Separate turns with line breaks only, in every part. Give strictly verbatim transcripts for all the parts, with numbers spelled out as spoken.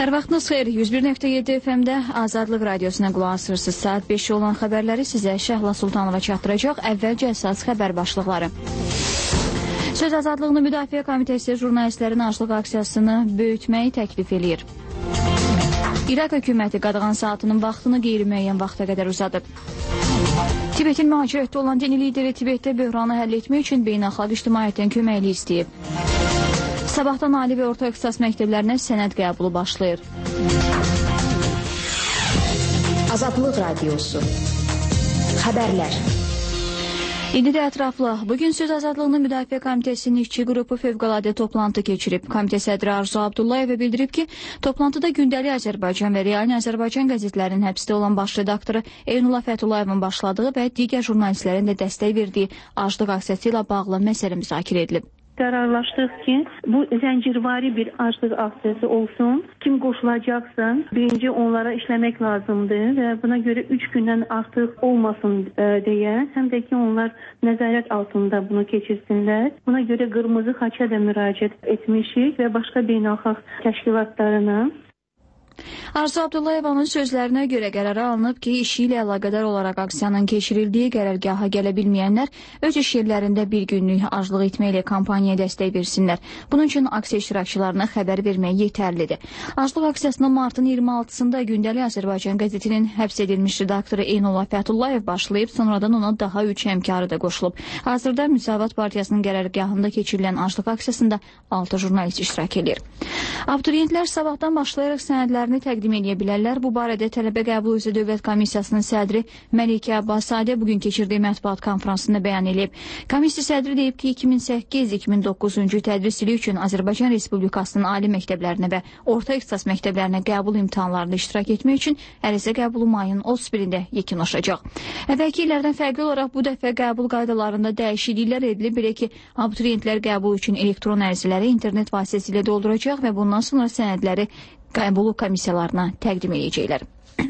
Hər vaxtınız xeyir. yüz bir nöqtə yeddi F M-də Azadlıq Radiosuna qulaq asırsınız. Saat beş olan xəbərləri sizə Şəhla Sultanova çatdıracaq. Əvvəlcə əsas xəbər başlıqları. Söz Azadlığını Müdafiə Komitəsi jurnalistlərin açlıq aksiyasını böyütməyi təklif eləyir. İraq hökuməti qadağan saatının vaxtını qeyri-müəyyən vaxta qədər uzadıb. Tibetin mühacirətdə olan dini lideri Tibetdə böhranı həll etmək üçün beynəlxalq ictimaiyyətdən köməklik istəyib. Sabahdan ali və orta ixtisas məktəblərinə sənəd qəbulu başlayır.
Azadlıq Radiosu. Xəbərlər.
İndi də ətraflı. Bugün Söz Azadlığını Müdafiə Komitəsinin işçi qrupu fövqəladə toplantı keçirib. Komitə sədri Arzu Abdullayeva bildirib ki, toplantıda Gündəlik Azərbaycan və Realni Azərbaycan qəzetlərinin həbsdə olan baş redaktoru Eynullah Fətullayevin başladığı və digər jurnalistlərin də dəstək verdiyi aclıq aksiyası ilə bağlı məsələ müzakirə edilib.
Qərarlaşdıq ki, bu zəncirvari bir aclıq aksiyası olsun. Kim qoşulacaqsa, birinci onlara işləmək lazımdır və buna görə üç gündən artıq olmasın deyə, həm də ki, onlar nəzarət altında bunu keçirsinlər. Buna görə qırmızı xaça da müraciət etmişik və başqa beynəlxalq təşkilatlarına.
Arzu Abdullayevanın sözlərinə görə qərara alınıb ki, işi ilə əlaqədar olaraq aksiyanın keçirildiyi qərargaha gələ bilməyənlər öz iş yerlərində bir günlük aclıq etməklə kampaniyaya dəstək versinlər. Bunun üçün aksiya iştirakçılarına xəbər vermək yetərlidir. Aclıq aksiyasının martın iyirmi altısında Gündəlik Azərbaycan qəzetinin həbs edilmiş redaktoru Eynullah Fətullayev başlayıb, sonradan ona daha üç həmkarı da qoşulub. Hazırda Müsavat Partiyasının qərargahında keçirilən aclıq aksiyasında altı jurnalist iştirak edir. Abituriyentlər sabahdan başlayaraq sənədlərini təqdim edə bilərlər. Bu barədə Tələbə Qəbulu üzrə Dövlət Komissiyasının sədri Məlikə Abbasadə bugün keçirdiyi mətbuat konfransında bəyan edib. Komissiya sədri deyib ki, iki min səkkiz iki min doqquzuncu tədris ili üçün Azərbaycan Respublikasının ali məktəblərinə və orta ixtisas məktəblərinə qəbul imtahanlarında iştirak etmək üçün ərizə qəbulu mayın otuz birində yekunlaşacaq. Əvvəlki illərdən fərqli olaraq bu dəfə qəbul qaydalarında dəyişikliklər edilib. Belə ki, abituriyentlər qəbul üçün elektron ərizələri internet vasitəsilə dolduracaq və bundan sonra sənədləri qəbulu komissiyalarına təqdim edəcəklər.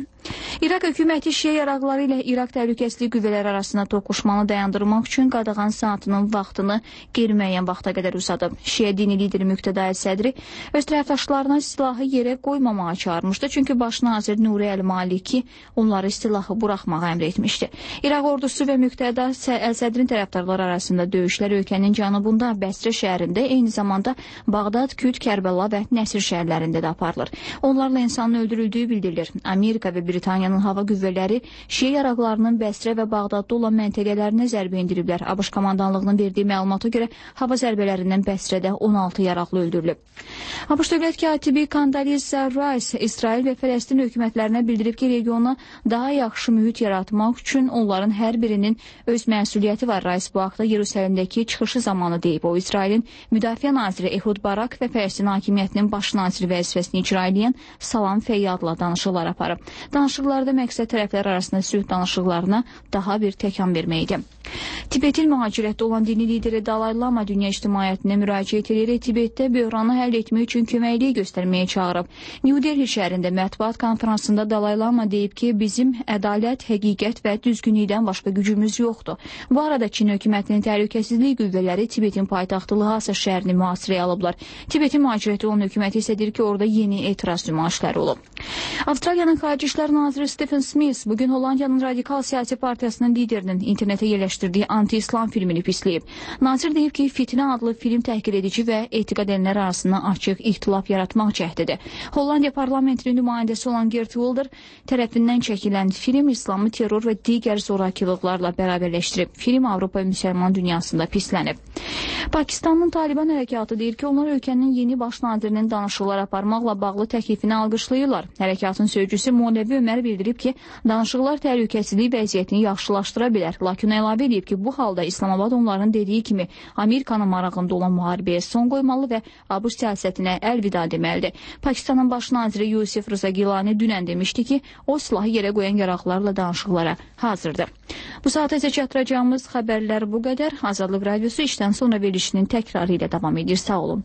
İraq hökuməti şiə yaraqları ilə İraq təhlükəsizlik qüvvələri arasında toqquşmanı dayandırmaq üçün qadağan saatının vaxtını qeyri-müəyyən vaxta qədər uzadıb. Şiə dini lideri Müqtədai sədri öz tərəfdaşlarına silahı yerə qoymamağa çağırmışdı, çünki baş nazir Nuri Əl-Maliki onları silahı buraxmağa əmr etmişdi. İraq ordusu və Müqtəda sədrin tərəfdarları arasında döyüşlər ölkənin cənubunda Bəsrə şəhərində, eyni zamanda Bağdad, Küt, Kərbəla və Nəsir şəhərlərində də aparılır. Onlarla insanın öldürüldüyü bildirilir. Amerika və Britaniyanın hava qüvvələri şiə yaraqlarının Bəsrə və Bağdadda olan məntəqələrinə zərbə endiriblər. ABŞ komandanlığının verdiyi məlumata görə hava zərbələrindən Bəsrədə on altı yaraqlı öldürülüb. ABŞ dövlət katibi Condoleezza Rice İsrail və Fələstin hökumətlərinə bildirib ki, regiona daha yaxşı mühit yaratmaq üçün onların hər birinin öz məsuliyyəti var. Rice bu haqda Yerusəlimdəki çıxışı zamanı deyib. O, İsrailin Müdafiə naziri Ehud Barak və Fələstin hakimiyyətinin baş naziri vəzifəsini icra edən Salam Feyyadla danışıqlar aparıb. Danışıqlarda məqsəd tərəflər arasında sülh danışıqlarına daha bir təkan verməkdir. Tibetin mühacirətdə olan dini lideri Dalai Lama dünya ictimaiyyətinə müraciət edərək Tibetdə böhranı həll etmək üçün köməklik göstərməyə çağırıb. New Delhi şəhərində mətbuat konfransında Dalai Lama deyib ki, bizim ədalət, həqiqət və düzgünlükdən başqa gücümüz yoxdur. Bu arada Çin hökumətinin təhlükəsizlik qüvvələri Tibetin paytaxtı Lhasa şəhərini mühasirəyə alıblar. Tibetin mühacirətdə olan hökuməti isə deyir ki, orada yeni etiraz nümayişləri olub. Avstraliyanın Xarici İşlər naziri Stephen Smith bugün Hollandiyanın Radikal Siyasi Partiyasının liderinin internetə yerləşdirdiyi anti-İslam filmini pisləyib. Nazir deyib ki, Fitnə adlı film təhqir edici və etiqad edənlər arasında açıq ixtilaf yaratmaq cəhdidir. Hollandiya parlamentinin nümayəndəsi olan Geert Wilders tərəfindən çəkilən film İslamı terror və digər zorakılıqlarla bərabərləşdirib. Film Avropa və müsəlman dünyasında pislənib. Pakistanın Taliban hərəkatı deyir ki, onlar ölkənin yeni baş nazirinin danışıqlar aparmaqla bağlı təklifini alqışlayırlar. Hərəkatın sözcüsü Molevi Ömər bildirib ki, danışıqlar təhlükəsizlik vəziyyətini yaxşılaşdıra bilər. Lakin əlavə edib ki, bu halda İslamabad onların dediyi kimi Amerikanın marağında olan müharibəyə son qoymalı və ABŞ siyasətinə əlvida deməlidir. Pakistanın baş naziri Yusif Rıza Gilani dünən demişdi ki, o silahı yerə qoyan yaraqlarla danışıqlara hazırdır. Bu saata isə çatdıracağımız xəbərlər bu qədər. Azadlıq Radiosu işdən sonra verilişinin təkrarı ilə davam edir. Sağ olun.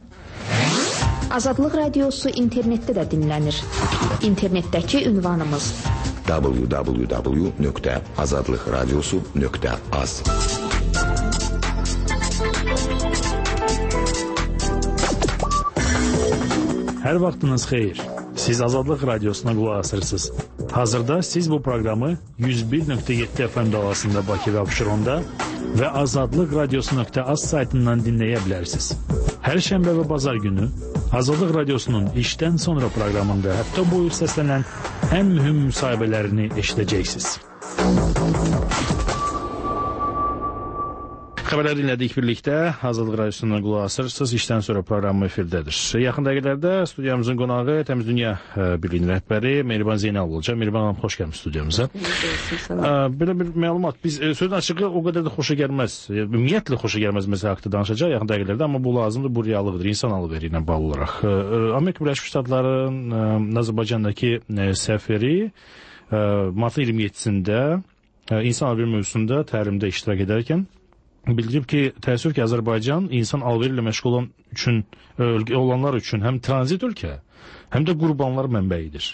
Azadlıq Radiosu internetdə də dinlənir. İnternetdəki ünvanımız
w w w nöqtə azadlıq radiosu nöqtə az.
Hər vaxtınız xeyir. Siz Azadlıq Radiosuna qulaq asırsınız. Hazırda siz bu proqramı yüz bir nöqtə yeddi F M dalasında Bakı və Abşeronda və azadlıq radiosu nöqtə az saytından dinləyə bilərsiniz. Hər şənbə və bazar günü Azadlıq Radiosunun işdən sonra proqramında həftə boyu səslənən ən mühüm müsahibələrini eşidəcəksiniz. Xəbərləri dinlədik birlikdə. Azadlıq Radiosundan qulaq asırsınız. İşdən sonra proqramı efirdədir. Yaxın dəqiqələrdə studiyamızın qonağı Təmiz Dünya Birliyinin rəhbəri Mehriban Zeynal olacaq. Mehriban xanım, xoş gəlmiş studiyamıza. Belə bir məlumat. Biz sözün açığı o qədər də xoşa gəlməz. Ümumiyyətlə xoşa gəlməz məsələ haqqında danışacaq yaxın dəqiqələrdə, amma bu lazımdır, bu reallıqdır, insan alveri ilə bağlı olaraq. Amerika Birləşmiş Ştatlarının Azərbaycandakı səfiri martın iyirmi yeddisində insan alveri mövzusunda təlimdə iştirak edərkən bildirib ki, təəssüf ki, Azərbaycan insan alveri ilə məşğul olan üçün, olanlar üçün həm tranzit ölkə, həm də qurbanlar mənbəyidir.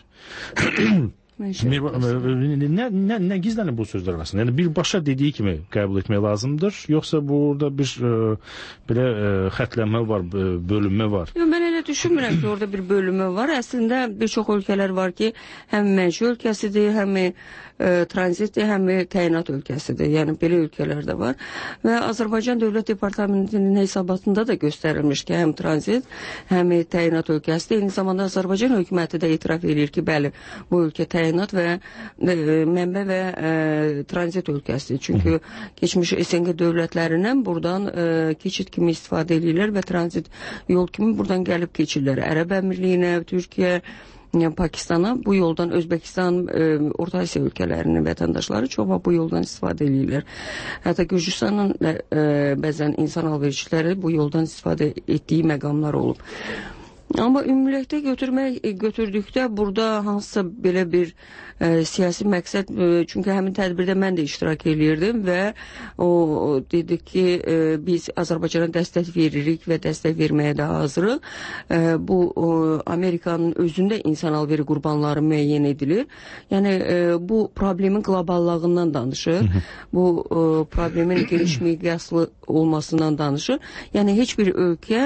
Nə, nə, nə gizlənir bu sözlər arasında? Yəni birbaşa dediyi kimi qəbul etmək lazımdır, yoxsa burada bir e, belə e, xətlənmə var, bölünmə var?
Yox, mən elə düşünmürəm ki, orada bir bölünmə var. Əslində bir çox ölkələr var ki, həm mənşə ölkəsidir, həm e, tranzitdir, həm təyinat ölkəsidir. Yəni belə ölkələr də var. Və Azərbaycan Dövlət Departamentinin hesabatında da göstərilmiş ki, həm tranzit, həm təyinat ölkəsidir. Eyni zamanda Azərbaycan hökuməti də etiraf edir ki, bəli, bu ölkə təyinat və e, mənbə və e, tranzit ölkəsidir. Çünki keçmiş S N G dövlətlərindən buradan e, keçid kimi istifadə edirlər və tranzit yol kimi buradan gəlib keçirlər. Ərəb Əmirliyinə, Türkiyə, yəni Pakistana, bu yoldan Özbəkistan, e, Orta Asiya ölkələrinin vətəndaşları çoxu bu yoldan istifadə edirlər. Hətta Gürcüstanın e, bəzən insan alverçiləri bu yoldan istifadə etdiyi məqamlar olub. Amma ümumilikdə götürmək, götürdükdə burada hansısa belə bir e, siyasi məqsəd, e, çünki həmin tədbirdə mən də iştirak edirdim və o, o dedik ki, e, biz Azərbaycana dəstək veririk və dəstək verməyə də hazırıq. E, bu o, Amerikanın özündə insan alveri qurbanları müəyyən edilir. Yəni e, bu problemin qloballığından danışır. Bu e, problemin geniş miqyaslı olmasından danışır. Yəni heç bir ölkə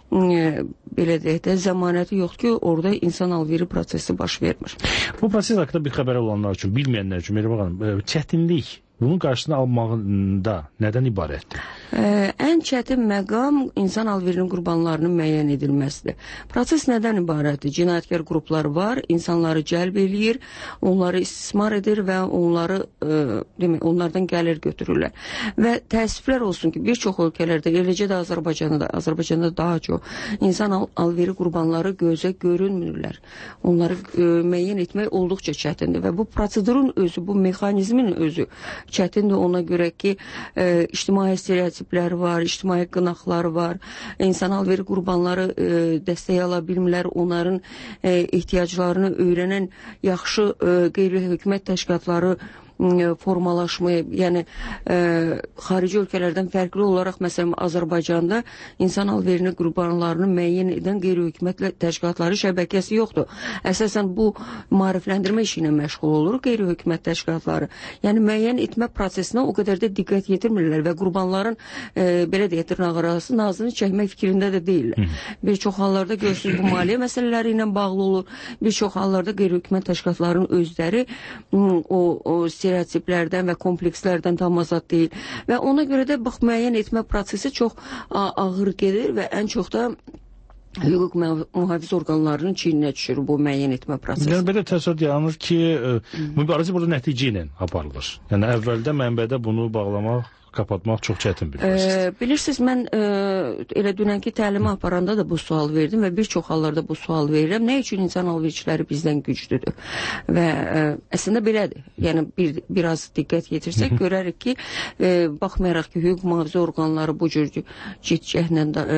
belə deyək də zəmanəti yoxdur ki, orada insan alveri prosesi baş vermir.
Bu proses haqqında bir xəbər olanlar üçün, bilməyənlər üçün, Mehriban xanım, çətinlik bunun qarşısını almağında nədən ibarətdir?
Ə, ən çətin məqam insan alverinin qurbanlarının müəyyən edilməsidir. Proses nədən ibarətdir? Cinayətkar qruplar var, insanları cəlb eləyir, onları istismar edir və onları ə, demək, onlardan gəlir götürürlər. Və təəssüflər olsun ki, bir çox ölkələrdə, eləcə də Azərbaycanda, Azərbaycanda daha çox insan al alveri qurbanları gözə görünmürlər. Onları ə, müəyyən etmək olduqca çətindir və bu prosedurun özü, bu mexanizmin özü çətindir ona görə ki, e, ictimai stereotiplər var, ictimai qınaqlar var, insan alveri qurbanları e, dəstək ala bilmirlər, onların e, ehtiyaclarını öyrənən yaxşı e, qeyri-hökumət təşkilatları formalaşmayıb, yəni e, xarici ölkələrdən fərqli olaraq məsələn Azərbaycanda insan alverini qurbanlarını müəyyən edən qeyri-hökumət təşkilatları şəbəkəsi yoxdur. Əsasən bu maarifləndirmə işi ilə məşğul olur qeyri-hökumət təşkilatları. Yəni müəyyən etmə prosesinə o qədər də diqqət yetirmirlər və qurbanların e, belə deyək dırnaqarası nazını çəkmək fikrində də deyirlər. Bir çox hallarda görürsünüz bu maliyyə məsələləri ilə bağlı olur. Bir çox hallarda qeyri-hökumət təşkilatlarının özləri o, o stereotiplərdən və komplekslərdən tam azad deyil. Və ona görə də bax, müəyyən etmə prosesi çox ağır gedir və ən çox da hüquq mühafizə orqanlarının çiyninə düşür bu müəyyən etmə prosesi.
Yəni belə təsəvvür yaranır ki, mübarizə burada nəticə ilə aparılır. Yəni əvvəldə mənbədə bunu bağlamaq, kapatmaq çox çətin bir prosesdir.
E, bilirsiniz, mən e, elə dünənki təlimi aparanda da bu sual verdim və bir çox hallarda bu sual verirəm. Nə üçün insan alverçiləri bizdən güclüdür? Və e, əslində belədir. Yəni bir, biraz diqqət yetirsək görərik ki, e, baxmayaraq ki, hüquq mühafizə orqanları bu cür cidcəhlə e,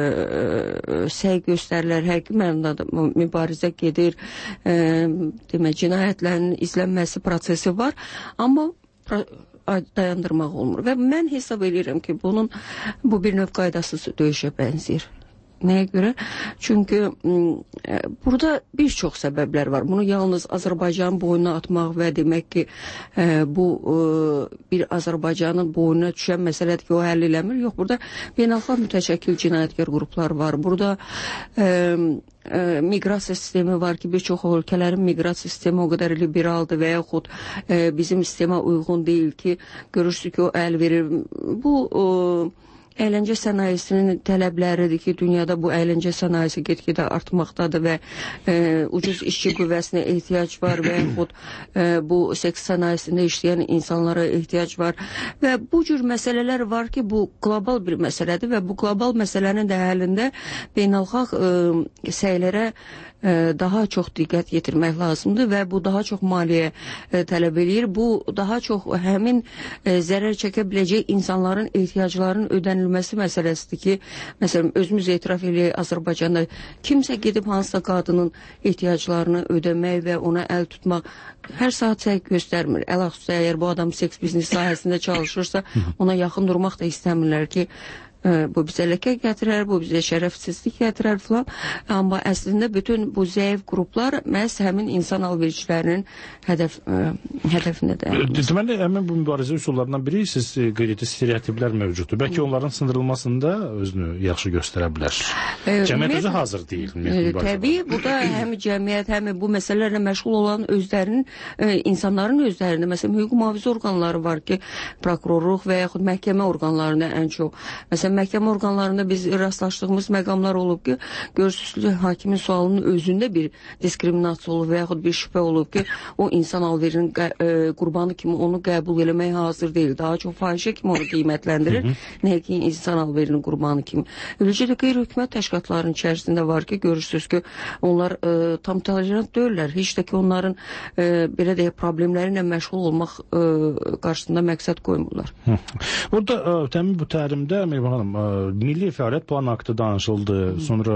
səy göstərirlər, həqiqi mənada mübarizə gedir, e, demək, cinayətlərin izlənməsi prosesi var, amma dayandırmaq olmur. Və mən hesab edirəm ki, bunun bu bir növ qaydasız döyüşə bənzəyir. Nəyə görə? Çünki e, burada bir çox səbəblər var. Bunu yalnız Azərbaycanın boynuna atmaq və demək ki, e, bu e, bir Azərbaycanın boynuna düşən məsələdir ki, o həll eləmir. Yox, burada beynəlxalq mütəşəkkil cinayətkar qruplar var. Burada e, e, miqrasiya sistemi var ki, bir çox ölkələrin miqrasiya sistemi o qədər liberaldır və yaxud e, bizim sistemə uyğun deyil ki, görürsünüz ki, o əl verir. Bu e, əyləncə sənayesinin tələbləridir ki, dünyada bu əyləncə sənayesi get-gedə artmaqdadır və e, ucuz işçi qüvvəsinə ehtiyac var və yaxud e, bu seks sənayesində işləyən insanlara ehtiyac var və bu cür məsələlər var ki, bu qlobal bir məsələdir və bu qlobal məsələnin də həllində beynəlxalq e, səylərə daha çox diqqət yetirmək lazımdır və bu daha çox maliyyə e, tələb eləyir. Bu daha çox həmin e, zərər çəkə biləcək insanların ehtiyaclarının ödənilməsi məsələsidir ki, məsələn, özümüz etiraf eləyək, Azərbaycanda kimsə gedib hansısa qadının ehtiyaclarını ödəmək və ona əl tutmaq hər saat səy göstərmir. Əlahüsus əgər bu adam seks biznes sahəsində çalışırsa, ona yaxın durmaq da istəmirlər ki, bu bizə ləkə gətirər, bu bizə şərəfsizlik gətirər filan. Amma əslində bütün bu zəif qruplar məhz həmin insan alvericilərinin hədəf, ə, hədəfindədir.
Deməli, həmin bu mübarizə üsullarından biri siz qeyd etdiniz, stereotiplər mövcuddur. Bəlkə onların sındırılmasında özünü yaxşı göstərə bilər. E, cəmiyyət özü hazır deyil.
E, təbii, burada həm cəmiyyət, həm bu məsələlərlə məşğul olan özlərinin, e, insanların özlərində, məsələn, hüquq mühafizə orqanları var ki, prokurorluq və yaxud məhkəmə orqanlarında ən çox. Məsələn, məhkəmə orqanlarında biz rastlaşdığımız məqamlar olub ki, görürsünüz, hakimin sualının özündə bir diskriminasiya olub və yaxud bir şübhə olub ki, o insan alverinin e, qurbanı kimi onu qəbul eləməyə hazır deyil. Daha çox fahişə kimi onu qiymətləndirir, nə ki, insan alverinin qurbanı kimi. Eləcə də qeyri-hökumət təşkilatlarının içərisində var ki, görürsünüz ki, onlar e, tam tolerant deyirlər. Heç də ki, onların e, belə deyək, problemləri ilə məşğul olmaq e, qarşısında məqsəd qoymurlar.
Burada e, təmin bu tərimdə Mehriban xanım, milli fəaliyyət planı haqqında danışıldı, sonra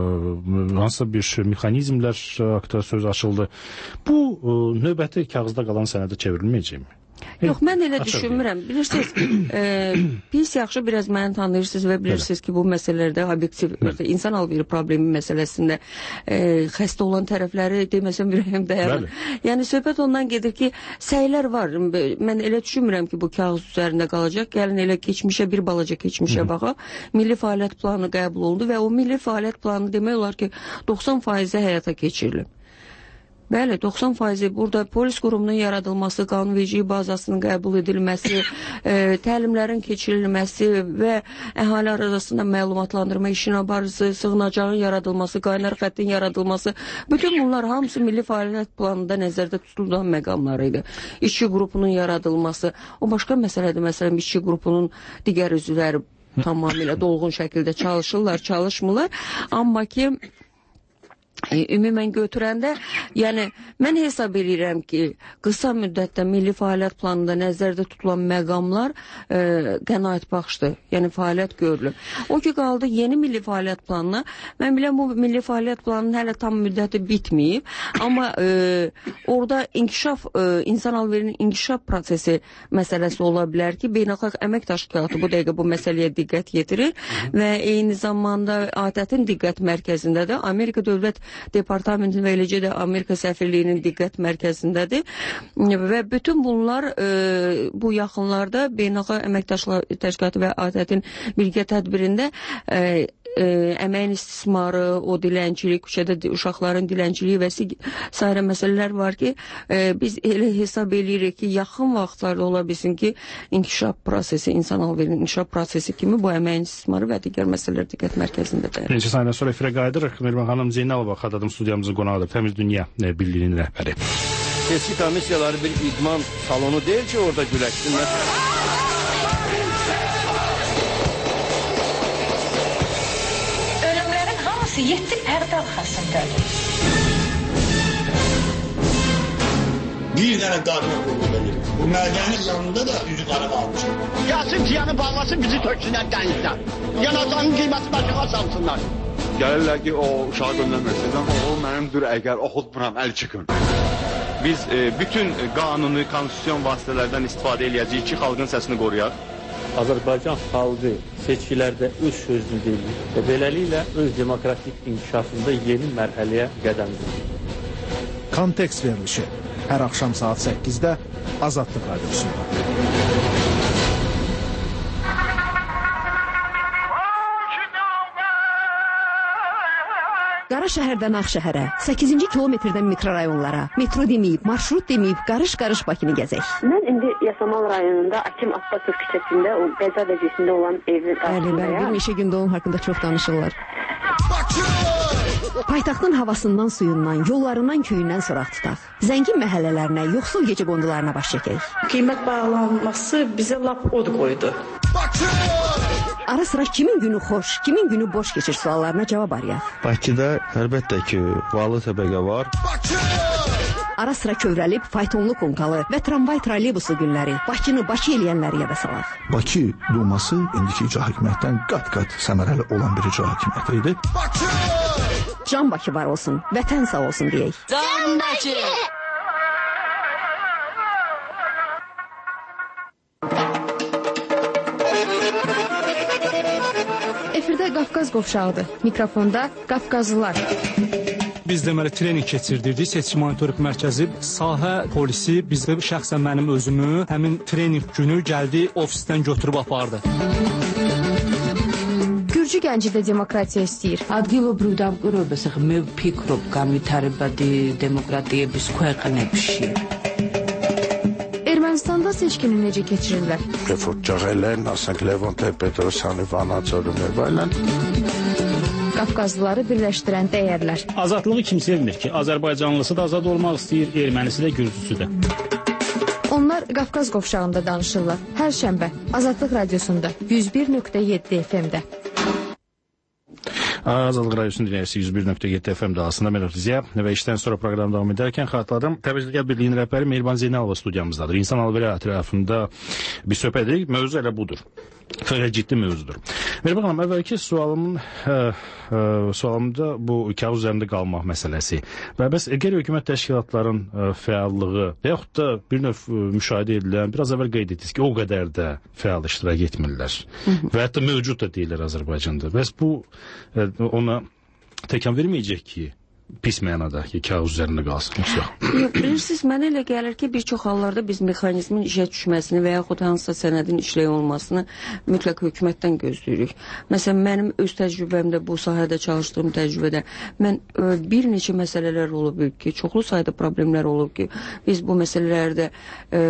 e, hansısa bir mexanizmlər haqqında söz açıldı. Bu e, növbəti kağızda qalan sənədə çevrilməyəcəkmi?
Yox, mən elə düşünmürəm. Bilirsiniz, e, pis yaxşı biraz məni tanıyırsınız və bilirsiniz ki, bu məsələlərdə obyektiv, insan alveri problemi məsələsində e, xəstə olan tərəfləri deməsəm ürəyim dayanır. Yəni, söhbət ondan gedir ki, səylər var. Mən elə düşünmürəm ki, bu kağız üzərində qalacaq. Gəlin elə keçmişə, bir balaca keçmişə baxaq. Milli fəaliyyət planı qəbul olundu və o milli fəaliyyət planı demək olar ki, doxsan faizi həyata keçirilib. Bəli, doxsan faizi burada polis qurumunun yaradılması, qanunvericilik bazasının qəbul edilməsi, e, təlimlərin keçirilməsi və əhali arasında məlumatlandırma işinin aparıcısı, sığınacağın yaradılması, qaynar xəttin yaradılması, bütün bunlar hamısı milli fəaliyyət planında nəzərdə tutulan məqamlar idi. İşçi qrupunun yaradılması, o başqa məsələdir. Məsələn, işçi qrupunun digər üzvləri tamamilə dolğun şəkildə çalışırlar, çalışmırlar. Amma ki, E, ümumən götürəndə, yəni mən hesab edirəm ki, qısa müddətdə milli fəaliyyət planında nəzərdə tutulan məqamlar e, qənaət baxışdır, yəni fəaliyyət görülür. O ki, qaldı yeni milli fəaliyyət planına, mən biləm bu milli fəaliyyət planının hələ tam müddəti bitməyib, amma e, orada inkişaf, e, insan alverinin inkişaf prosesi məsələsi ola bilər ki, beynəlxalq əmək təşkilatı bu dəqiqə bu məsələyə diqqət yetirir və eyni zamanda A T Ə-in diqqət mərkəzində də Amerika Dövlət Departamenti və eləcə də Amerika səfirliyinin diqqət mərkəzindədir və bütün bunlar e, bu yaxınlarda Beynəlxalq Əmək Təşkilatı və A T Ə-in birgə tədbirində e, e, əməyin istismarı, o dilənçilik, küçədə uşaqların dilənçiliyi və sairə məsələlər var ki, e, biz elə hesab edirik ki, yaxın vaxtlarda ola bilsin ki, inkişaf prosesi, insan alverinin inkişaf prosesi kimi bu əməyin istismarı və digər məsələlər diqqət mərkəzindədir.
Neçə saniyə sonra efirə qayıdırıq. Mehriban xanım Zeynalova, Xadadım studiyamızın qonağıdır, Təmiz Dünya Birliyinin rəhbəri.
Seçki komissiyaları bir idman salonu deyil ki, orada güləşsinlər.
Ölümlərin hamısı yeddi pərdə arxasındadır.
Bir dənə qadına qulluq edir. Bu mədənin yanında da üzü qara qalmışım.
Gəlsin tiyanı bağlasın, bizi töksünlər dənizdən. Yanacağının qiyməti başıqa salsınlar.
Gəlirlər ki, o uşağı göndərməsin. O mənimdir, əgər oxutmuram, əl çıxın. Biz e, bütün qanuni, konstitusyon vasitələrdən istifadə eləyəcəyik ki, xalqın səsini qoruyaq.
Azərbaycan xalqı seçkilərdə öz sözünü deyir və beləliklə öz demokratik inkişafında yeni mərhələyə qədəm qoyur.
Kontekst verilişi hər axşam saat səkkizdə Azadlıq Radiosunda.
Qara şəhərdən Ağşəhərə, səkkizinci kilometrdən mikrorayonlara, metro deməyib, marşrut deməyib, qarış-qarış Bakını gəzək.
Mən indi Yasamal rayonunda Akim Abbasov küçəsində, o Qəza vəziyyətində olan evin qarşısındayam.
Bəli, bir neçə gündə onun haqqında çox danışırlar. Paytaxtın havasından, suyundan, yollarından, köyündən soraq tutaq. Zəngin məhəllələrinə, yoxsul gecə qondularına baş çəkək.
Qiymət bağlanması bizə lap od qoydu.
Ara sıra kimin günü xoş, kimin günü boş keçir suallarına cavab arayaq.
Bakıda əlbəttə ki, varlı təbəqə var.
Ara sıra kövrəlib, faytonlu konkalı və tramvay trolleybusu günləri, Bakını Bakı eləyənləri yada salaq.
Bakı Duması indiki icra hakimiyyətdən qat-qat səmərəli olan bir icra hakimiyyəti idi.
Can Bakı var olsun, vətən sağ olsun deyək.
Can Bakı!
Efirdə Qafqaz qovşağıdır. Mikrofonda Qafqazlılar.
Biz deməli trening keçirdirdik. Seçki monitorinq mərkəzi, sahə polisi bizdə şəxsən mənim özümü həmin trening günü gəldi ofisdən götürüb apardı.
Gürcü gənci də demokratiya istəyir.
ადგილობრივ დამკვირვებელს ახლა მე ვფიქრობ განვითარებადი დემოკრატიების ქვეყნებში.
Ermənistanda seçkini necə keçirirlər?
Reformçağaylar, asենք Levon Petrosyanı vanatsorun evaylan.
Qafqazlıları birləşdirən dəyərlər.
Azadlığı kim sevmir ki? Azərbaycanlısı da azad olmaq istəyir, ermənisi də, gürcüsü də.
Onlar Qafqaz qovşağında danışırlar. Hər şənbə Azadlıq Radiosunda yüz bir nöqtə yeddi F M-də.
Azadlıq Radiosunun dinləyicisi yüz bir nöqtə yeddi F M dalısında mən Ötüziyə və işdən sonra proqram davam edərkən xatırladım. Təbrizliyə Birliyin rəhbəri Mehriban Zeynalova studiyamızdadır. İnsan alveri ətrafında bir söhbət edirik. Mövzu elə budur. Fərqə ciddi mövzudur. Mehriban xanım, əvvəlki sualımın ə, ə, sualımda bu kağız üzərində qalmaq məsələsi və bəs qeyri-hökumət təşkilatların ə, fəallığı və yaxud da bir növ ə, müşahidə edilən, biraz əvvəl qeyd etdiniz ki, o qədər də fəal iştirak etmirlər və hətta mövcud da deyirlər Azərbaycanda. Bəs bu ə, ona təkan verməyəcək ki, pis mənada ki, kağız üzərində qalsın.
Yox, bilirsiniz, mənə elə gəlir ki, bir çox hallarda biz mexanizmin işə düşməsini və yaxud hansısa sənədin işləyə olmasını mütləq hökumətdən gözləyirik. Məsələn, mənim öz təcrübəmdə, bu sahədə çalışdığım təcrübədə mən ə, bir neçə məsələlər olub ki, çoxlu sayda problemlər olub ki, biz bu məsələlərdə ə,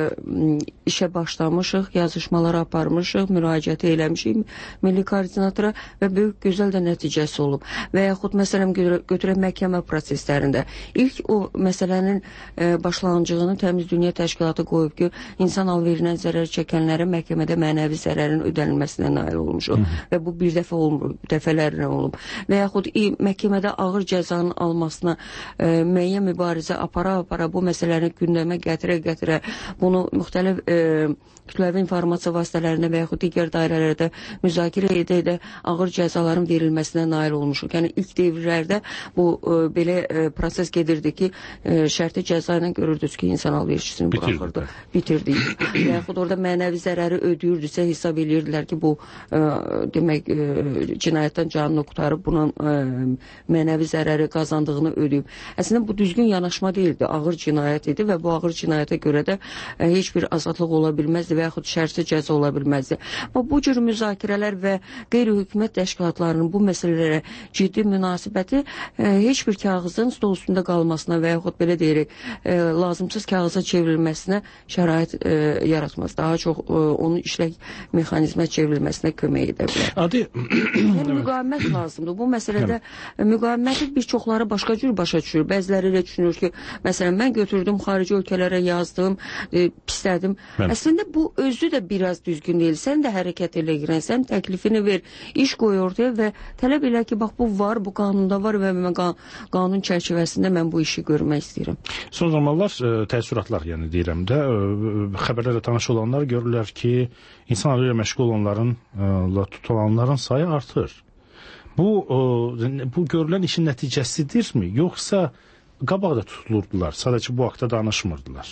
işə başlamışıq, yazışmalar aparmışıq, müraciət eləmişik milli koordinatora və böyük gözəl də nəticəsi olub. Və yaxud məsələn götürək məhkəmə proseslərində ilk o məsələnin e, başlanğıcını Təmiz Dünya Təşkilatı qoyub ki, insan alverindən zərər çəkənlərə məhkəmədə mənəvi zərərin ödənilməsinə nail olmuşuq. Hı -hı. Və bu bir dəfə olmur, dəfələrlə olub. Və yaxud e, məhkəmədə ağır cəzanın almasına e, müəyyən mübarizə apara-apara bu məsələni gündəmə gətirə-gətirə bunu müxtəlif e, kütləvi informasiya vasitələrində və yaxud digər dairələrdə müzakirə edə-edə ağır cəzaların verilməsinə nail olmuşuq. Yəni ilk devirlərdə bu e, belə e, proses gedirdi ki, e, şərti cəza ilə görürdünüz ki, insan alverçisini buraxırdı, bitirdi. Və yaxud orada mənəvi zərəri ödəyirdisə hesab edirdilər ki, bu e, demək e, cinayətdən canını qurtarıb bunun e, mənəvi zərəri qazandığını ödəyib. Əslində bu düzgün yanaşma deyildi, ağır cinayət idi və bu ağır cinayətə görə də e, heç bir azadlıq ola bilməzdi və yaxud şərtsiz cəza ola bilməzdi. Amma bu cür müzakirələr və qeyri-hökumət təşkilatlarının bu məsələlərə ciddi münasibəti e, heç bir kağızın stol üstündə qalmasına və yaxud belə deyirik, e, lazımsız kağıza çevrilməsinə şərait e, yaratmaz. Daha çox e, onun işlək mexanizmə çevrilməsinə kömək edə bilər.
Adi
yəni müqavimət lazımdır. Bu məsələdə e, müqaviməti bir çoxları başqa cür başa düşür. Bəziləri elə düşünür ki, məsələn mən götürdüm, xarici ölkələrə yazdım, e, pislədim. Mən... Əslində bu özü də biraz düzgün deyil. Sən də hərəkət elə girən, sən təklifini ver, iş qoy ortaya və tələb elə ki, bax bu var, bu qanunda var və mən qan qanun çərçivəsində mən bu işi görmək istəyirəm.
Son zamanlar ə, təəssüratlar, yəni deyirəm də, ə, xəbərlərlə tanış olanlar görürlər ki, insan ilə məşğul olanların, ə, tutulanların sayı artır. Bu, ə, bu görülən işin nəticəsidirmi, yoxsa qabaqda tutulurdular, sadəcə bu haqda danışmırdılar?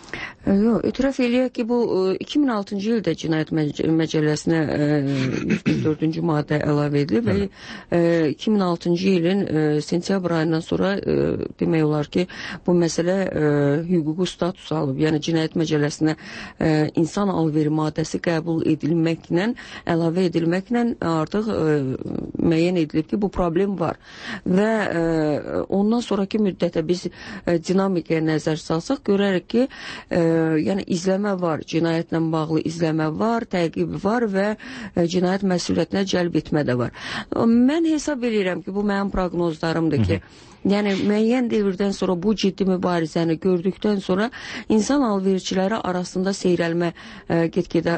Yox, etiraf eləyək ki, bu iki min altıncı ildə Cinayət Məcəlləsinə yüz qırx dördüncü maddə əlavə edilib və iki min altıncı ilin sentyabr ayından sonra demək olar ki, bu məsələ hüquqi status alıb. Yəni Cinayət Məcəlləsinə insan alveri maddəsi qəbul edilməklə, əlavə edilməklə artıq müəyyən edilib ki, bu problem var. Və ondan sonraki müddətə biz dinamikaya nəzər salsaq, görərək ki, yəni izləmə var, cinayətlə bağlı izləmə var, təqib var və cinayət məsuliyyətinə cəlb etmə də var. Mən hesab edirəm ki, bu mənim proqnozlarımdır ki, yəni müəyyən devirdən sonra bu ciddi mübarizəni gördükdən sonra insan alverçiləri arasında seyrəlmə get-gedə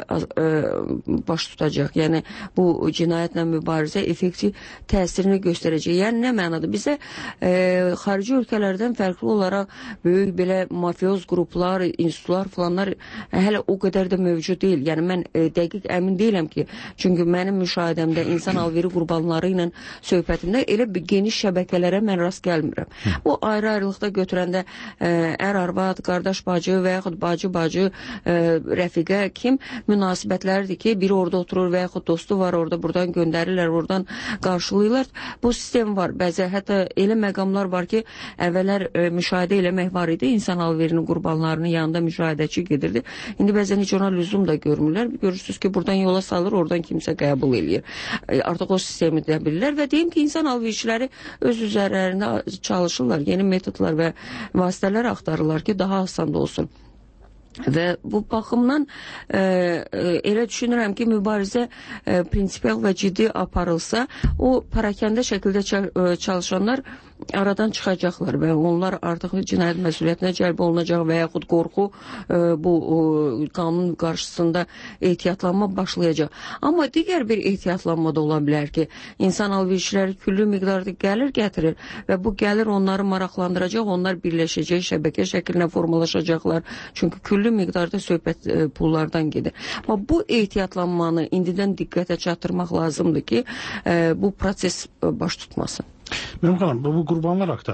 baş tutacaq. Yəni bu cinayətlə mübarizə effektiv təsirini göstərəcək. Yəni nə mənada? Bizə e, xarici ölkələrdən fərqli olaraq böyük belə mafioz qruplar, institutlar falanlar hələ o qədər də mövcud deyil. Yəni mən e, dəqiq əmin deyiləm ki, çünki mənim müşahidəmdə insan alveri qurbanları ilə söhbətimdə elə bir geniş şəbəkələrə mən rast gəlmirəm. Bu ayrı-ayrılıqda götürəndə ə, ər, arvad, qardaş, bacı və yaxud bacı-bacı, rəfiqə kim münasibətlərdir ki, biri orada oturur və yaxud dostu var orada, buradan göndərirlər, oradan qarşılayırlar. Bu sistem var. Bəzə hətta elə məqamlar var ki, əvvəllər ə, müşahidə eləmək var idi, insan alverinin qurbanlarının yanında müşahidəçi gedirdi. İndi bəzən heç ona lüzum da görmürlər. Görürsünüz ki, buradan yola salır, oradan kimsə qəbul eləyir. Artıq o sistemi də bilirlər və deyim ki, insan alverçiləri öz üzərlərində çalışırlar, yeni metodlar və vasitələr axtarırlar ki, daha asan da olsun. Və bu baxımdan e, e, elə düşünürəm ki, mübarizə e, prinsipial və ciddi aparılsa, o parakəndə şəkildə çalışanlar aradan çıxacaqlar və onlar artıq cinayət məsuliyyətinə cəlb olunacaq və yaxud qorxu e, bu o, qanun qarşısında ehtiyatlanma başlayacaq. Amma digər bir ehtiyatlanma da ola bilər ki, insan alverçiləri küllü miqdarda gəlir gətirir və bu gəlir onları maraqlandıracaq, onlar birləşəcək, şəbəkə şəklinə formalaşacaqlar. Çünki küllü miqdarda söhbət e, pullardan gedir. Amma bu ehtiyatlanmanı indidən diqqətə çatdırmaq lazımdır ki, e, bu proses e, baş tutmasın.
Mənim xanım, bu, bu qurbanlar haqda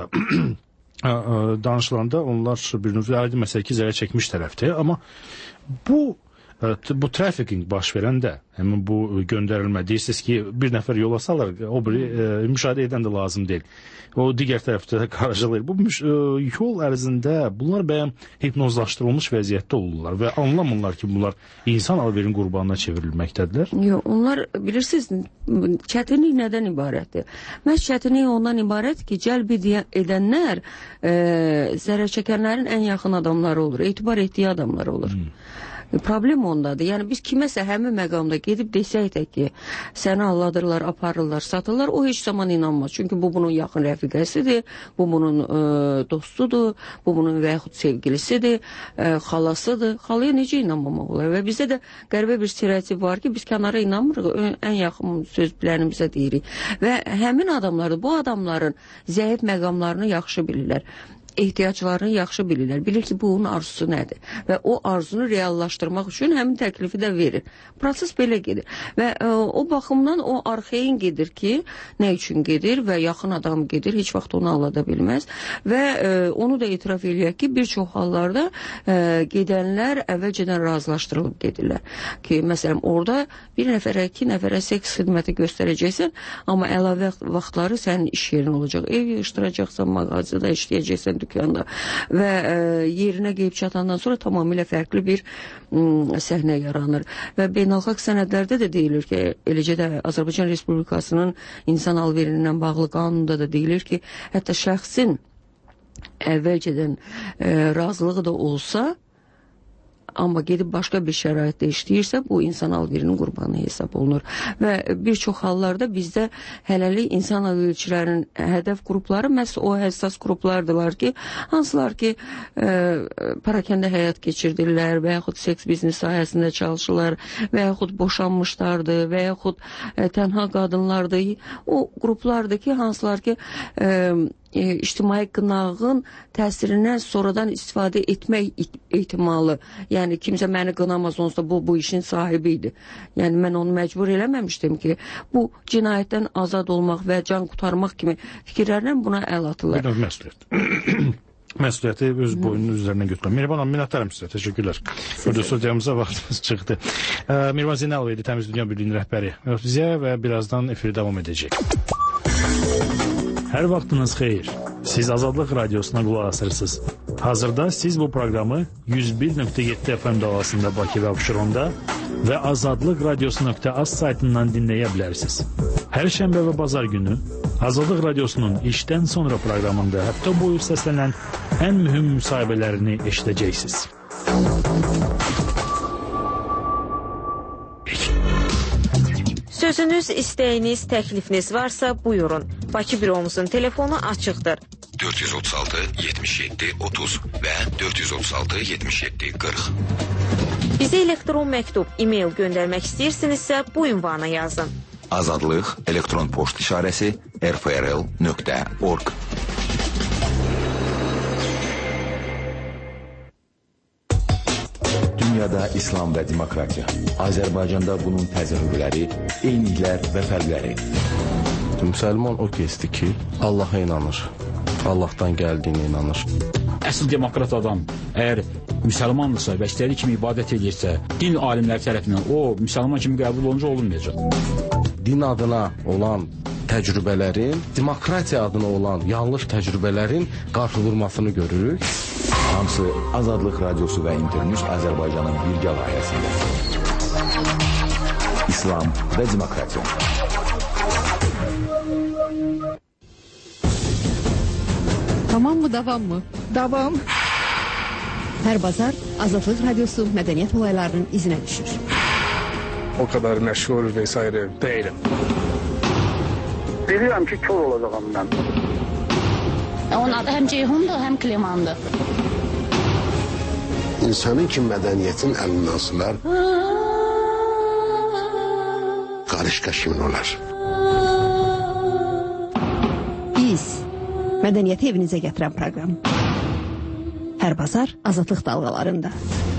danışılanda onlar bir növ aydın məsələ ki, zərər çəkmiş tərəfdir. Amma bu bu trafficking baş verəndə, həmin bu göndərilmə, deyirsiniz ki, bir nəfər yola salır, o biri e, müşahidə edən də lazım deyil. O digər tərəfdə də qarşılayır. Bu e, yol ərzində bunlar bəyəm hipnozlaşdırılmış vəziyyətdə olurlar və anlamırlar ki, bunlar insan alverin qurbanına çevrilməkdədirlər.
Yox, onlar bilirsiniz, çətinlik nədən ibarətdir? Məhz çətinlik ondan ibarət ki, cəlb edənlər e, zərər çəkənlərin ən yaxın adamları olur, etibar etdiyi adamlar olur. Hmm. Problem ondadır. Yəni biz kiməsə həmin məqamda gedib desək də ki, səni alladırlar, aparırlar, satırlar, o heç zaman inanmaz. Çünki bu bunun yaxın rəfiqəsidir, bu bunun e, dostudur, bu bunun və yaxud sevgilisidir, e, xalasıdır. Xalaya necə inanmamaq olar? Və bizdə də qəribə bir stereotip var ki, biz kənara inanmırıq, ən yaxın söz bilənimizə deyirik. Və həmin adamlar, bu adamların zəif məqamlarını yaxşı bilirlər. Ehtiyaclarını yaxşı bilirlər. Bilir ki, bu onun arzusu nədir. Və o arzunu reallaşdırmaq üçün həmin təklifi də verir. Proses belə gedir. Və e, o baxımdan o arxeyin gedir ki, nə üçün gedir və yaxın adam gedir, heç vaxt onu alada bilməz. Və e, onu da etiraf eləyək ki, bir çox hallarda e, gedənlər əvvəlcədən razılaşdırılıb gedirlər. Ki, məsələn, orada bir nəfərə, iki nəfərə seks xidməti göstərəcəksən, amma əlavə vaxtları sənin iş yerin olacaq. Ev yığışdıracaqsan, mağazada işləyəcəksən, dükkanda və e, yerinə qeyb çatandan sonra tamamilə fərqli bir m, səhnə yaranır. Və beynəlxalq sənədlərdə də deyilir ki, eləcə də Azərbaycan Respublikasının insan alverindən bağlı qanunda da deyilir ki, hətta şəxsin əvvəlcədən e, razılığı da olsa, amma gedib başqa bir şəraitdə işləyirsə, bu insan alverinin qurbanı hesab olunur. Və bir çox hallarda bizdə hələlik insan alverçilərinin hədəf qrupları məhz o həssas qruplardılar ki, hansılar ki, e, parakəndə həyat keçirdirlər və yaxud seks biznes sahəsində çalışırlar və yaxud boşanmışlardır və yaxud e, tənha qadınlardır. O qruplardır ki, hansılar ki, e, E, ictimai qınağın təsirindən sonradan istifadə etmək ehtimalı. Yəni kimsə məni qınamaz, onsuz da bu, bu işin sahibi idi. Yəni mən onu məcbur eləməmişdim ki, bu cinayətdən azad olmaq və can qurtarmaq kimi fikirlərlə buna əl atırlar.
Bir növ məsuliyyət. məsuliyyəti öz boynunun üzərinə götürür. Mehriban xanım, minnətdarım sizə. Təşəkkürlər. Burada studiyamıza vaxtımız çıxdı. Mehriban Zeynalov idi, Təmiz Dünya Birliyinin rəhbəri. Bizə və birazdan efiri davam edəcək. Hər vaxtınız xeyir. Siz Azadlıq Radiosuna qulaq asırsınız. Hazırda siz bu proqramı yüz bir nöqtə yeddi F M dalğasında Bakı və Abşeronda və azadlıq radiosu nöqtə az saytından dinləyə bilərsiniz. Hər şənbə və bazar günü Azadlıq Radiosunun işdən sonra proqramında həftə boyu səslənən ən mühüm müsahibələrini eşidəcəksiniz.
Sözünüz, istəyiniz, təklifiniz varsa buyurun. Bakı büromuzun telefonu açıqdır.
dörd yüz otuz altı yetmiş yeddi otuz və dörd yüz otuz altı yetmiş yeddi qırx.
Bizə elektron məktub, e-mail göndərmək istəyirsinizsə bu ünvana yazın.
Azadlıq elektron poçt işarəsi r f r l nöqtə org. Dünyada İslam və demokratiya. Azərbaycanda bunun təzahürləri, eyniliklər və fərqləri.
Müsəlman o kəsdir ki, Allaha inanır. Allahdan gəldiyinə inanır.
Əsl demokrat adam əgər müsəlmandırsa və istədiyi kimi ibadət edirsə, din alimləri tərəfindən o müsəlman kimi qəbul olunca olunmayacaq.
Din adına olan təcrübələrin, demokratiya adına olan yanlış təcrübələrin qarşı vurmasını görürük.
Hamısı Azadlıq Radiosu və İnternews Azərbaycanın birgə layihəsində. İslam və demokratiya.
Tamam mı, davam mı?
Davam.
Hər bazar Azadlıq Radiosu mədəniyyət olaylarının izinə düşür.
O kadar məşğul vesaire değilim.
Bilirəm ki, kör olacağım mən.
Onun adı həm Ceyhundur, həm Klimandır.
İnsanın ki, mədəniyyətin əlindən sular, qarışqa kimin olar?
Biz, mədəniyyəti evinizə gətirən proqram. Hər bazar Azadlıq dalğalarında.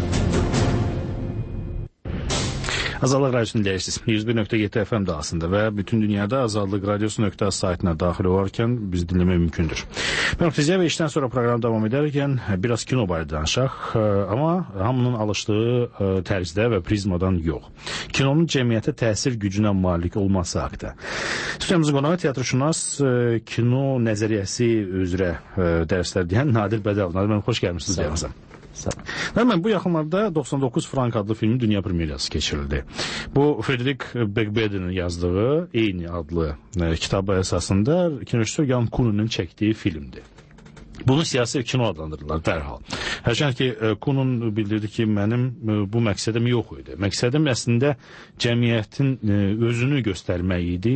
Azadlıq Radiosunu deyirsiniz. yüz bir nöqtə yeddi F M dalğasında və bütün dünyada Azadlıq Radiosu nöqtə az saytına daxil olarkən biz dinləmək mümkündür. Mən Xizə və işdən sonra proqram davam edərkən biraz kino barədə danışaq, amma hamının alışdığı tərzdə və prizmadan yox. Kinonun cəmiyyətə təsir gücünə malik olması haqqında. Stüdyomuzun qonağı teatrşünas kino nəzəriyyəsi üzrə dərslər deyən Nadir Bədəv. Nadir, mən xoş gəlmişsiniz stüdiyamıza. Mən bu yaxınlarda doxsan doqquz frank adlı filmin dünya premyerası keçirildi. Bu Frederick Begbede'nin yazdığı eyni adlı e, kitabı əsasında kinorežisor Jan Kununun çəkdiyi filmdir. Bunu siyasi kino adlandırırlar dərhal. Hərçənd ki, Kunun bildirdi ki, mənim bu məqsədim yox idi. Məqsədim əslində cəmiyyətin özünü göstərmək idi.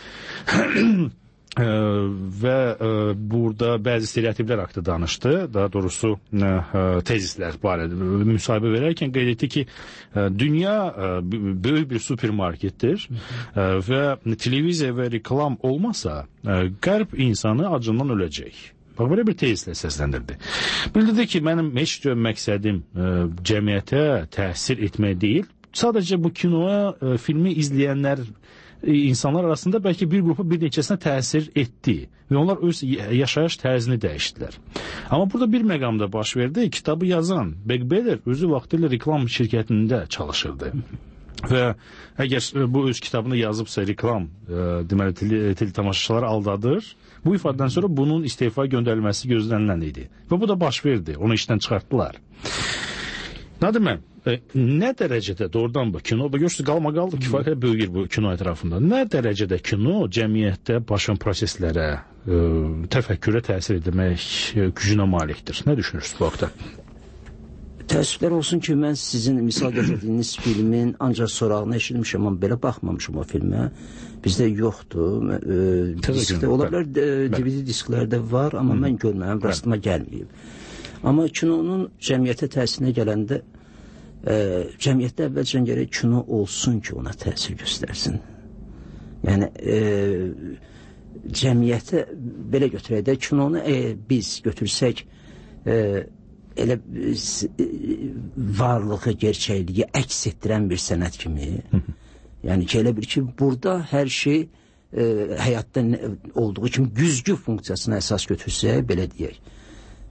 Ee, və e, burada bəzi stereotiplər haqqında danışdı. Daha doğrusu e, tezislər barədə müsahibə verərkən qeyd etdi ki, e, dünya e, böyük bir supermarketdir e, və televiziya və reklam olmasa e, qərb insanı acından öləcək. Bax, belə bir tezislə səsləndirdi. Bildirdi ki, mənim heç cür məqsədim e, cəmiyyətə təsir etmək deyil. Sadəcə bu kinoya e, filmi izləyənlər insanlar arasında bəlkə bir qrupu bir neçəsinə təsir etdi və onlar öz yaşayış tərzini dəyişdilər. Amma burada bir məqamda baş verdi. Kitabı yazan Begbeder özü vaxtilə reklam şirkətində çalışırdı. Və əgər bu öz kitabını yazıbsa reklam, e, deməli tele tamaşaçıları aldadır. Bu ifadədən sonra bunun istefa göndərilməsi gözlənilən idi. Və bu da baş verdi. Onu işdən çıxartdılar. Nadir mən, e, nə dərəcədə doğrudan bu kino, görürsünüz, qalma qaldı kifayət böyük bu kino ətrafında. Nə dərəcədə kino cəmiyyətdə başın proseslərə, e, təfəkkürə təsir etmək gücünə malikdir? Nə düşünürsünüz bu haqda?
Təəssüflər olsun ki, mən sizin misal gətirdiyiniz filmin ancaq sorağını eşitmişəm, amma belə baxmamışım o filmə. Bizdə yoxdur. E, diskdə, ola bilər, D V D disklərdə var, amma mən görməyəm, rastıma gəlməyib. Amma kinonun cəmiyyətə təsirinə gələndə e, cəmiyyətdə əvvəlcən gərək kino olsun ki, ona təsir göstərsin. Yəni e, cəmiyyətə belə götürək də, kinonu e, biz götürsək e, elə e, varlığı, gerçəkliyi əks etdirən bir sənət kimi. Yəni ki, elə bir ki, burada hər şey e, həyatda olduğu kimi güzgü funksiyasına əsas götürsək, belə deyək.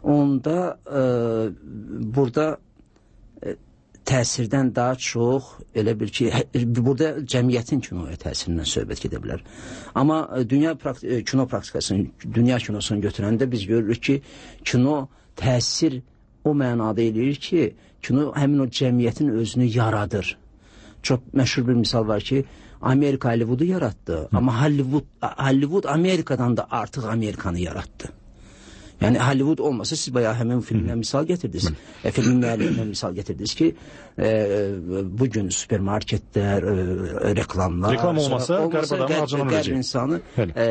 onda e, burada e, təsirdən daha çox elə bir ki, burada cəmiyyətin kinoya təsirindən söhbət gedə bilər. Amma dünya praktik, kino praktikasını, dünya kinosunu götürəndə biz görürük ki, kino təsir o mənada eləyir ki, kino həmin o cəmiyyətin özünü yaradır. Çox məşhur bir misal var ki, Amerika Hollywoodu yaratdı, Hı. amma Hollywood, Hollywood Amerikadan da artıq Amerikanı yaratdı. Yəni Hollywood olmasa siz bayağı həmin filmdən misal gətirdiniz. E, filmin müəllifindən misal gətirdiniz ki, e, bugün supermarketlər, e, reklamlar...
Reklam olmasa, qərb adamı acından öləcək.
Qərb insanı e,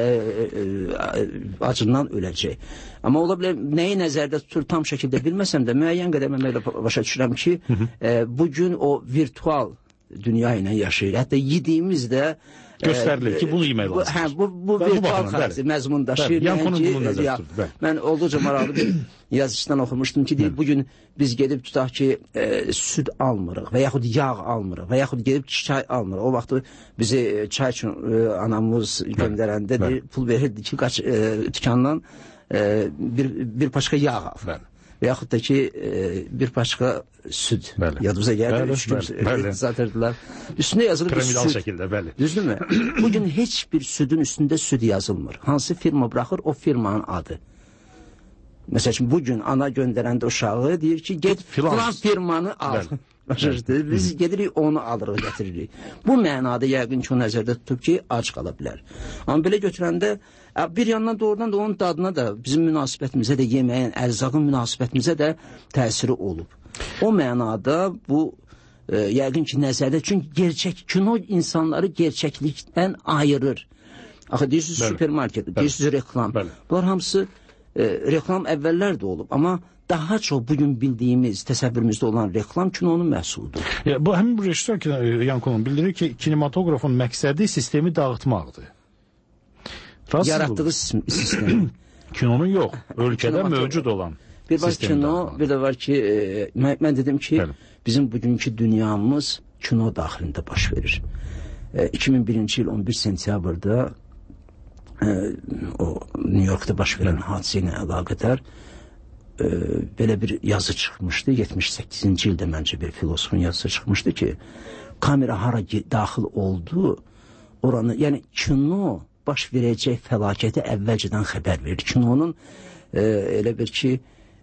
e, acından öləcək. Amma ola bilər, nəyi nəzərdə tutur tam şəkildə bilməsəm də, müəyyən qədər mən belə başa düşürəm ki, e, bugün o virtual dünya ilə yaşayır. Hətta yediyimiz də
göstərilir ki, bunu yemək lazım.
Hə, bu, bu virtual xarakter, məzmun daşıyır.
Yan konu bunu nəzərdə tutur.
Mən olduqca maraqlı bir yazıçıdan oxumuşdum ki, deyir, bugün biz gedib tutaq ki, e, süd almırıq və yaxud yağ almırıq və yaxud gedib çay almırıq. O vaxt bizi çay üçün e, anamız göndərəndə deyir, pul verirdi ki, qaç e, dükandan e, bir, bir paşka yağ al. Bəli. Və yaxud da ki, e, bir paşka süd. Bəli. Yadımıza gəldi, üç gün satırdılar. Üstündə yazılır bir
Piramidal
süd.
şəkildə, bəli.
Düzdürmü? Bugün heç bir südün üstündə süd yazılmır. Hansı firma bıraxır, o firmanın adı. Məsəl üçün, bugün ana göndərəndə uşağı deyir ki, get filan, filan firmanı al. Başarıdır. Biz gedirik, onu alırıq, getiririk. Bu mənada yəqin ki, o nəzərdə tutub ki, ac qala bilər. Amma belə götürəndə, bir yandan doğrudan da onun dadına da, bizim münasibətimizə də, yeməyin, ərzaqın münasibətimizə də təsiri olub. O mənada bu, e, yəqin ki, nəzərdə, çünki gerçək, kino insanları gerçəklikdən ayırır. Axı, deyirsiniz supermarket, deyirsiniz reklam. Bəli. Bunlar hamısı e, reklam əvvəllər də olub, amma daha çox bugün bildiyimiz, təsəvvürümüzdə olan reklam kinonun məhsuludur.
Ya, bu həmin bu rejissor ki, Yankonun bildirir ki, kinematografın məqsədi sistemi dağıtmaqdır. Razı
yaratdığı bu? Sistemi.
Kinonun yox, ölkədə mövcud olan
bir var kino, dağıtmaq. Bir də var ki, e, mən, mən dedim ki, Bəli. bizim bugünkü dünyamız kino daxilində baş verir. E, iki min birinci il on bir sentyabrda e, o New York'da baş verən hadisə ilə əlaqədar e, belə bir yazı çıxmışdı. yetmiş səkkizinci ildə məncə bir filosofun yazısı çıxmışdı ki, kamera hara daxil oldu, oranı, yəni kino baş verəcək fəlakəti əvvəlcədən xəbər verir. Kinonun e, elə bir ki,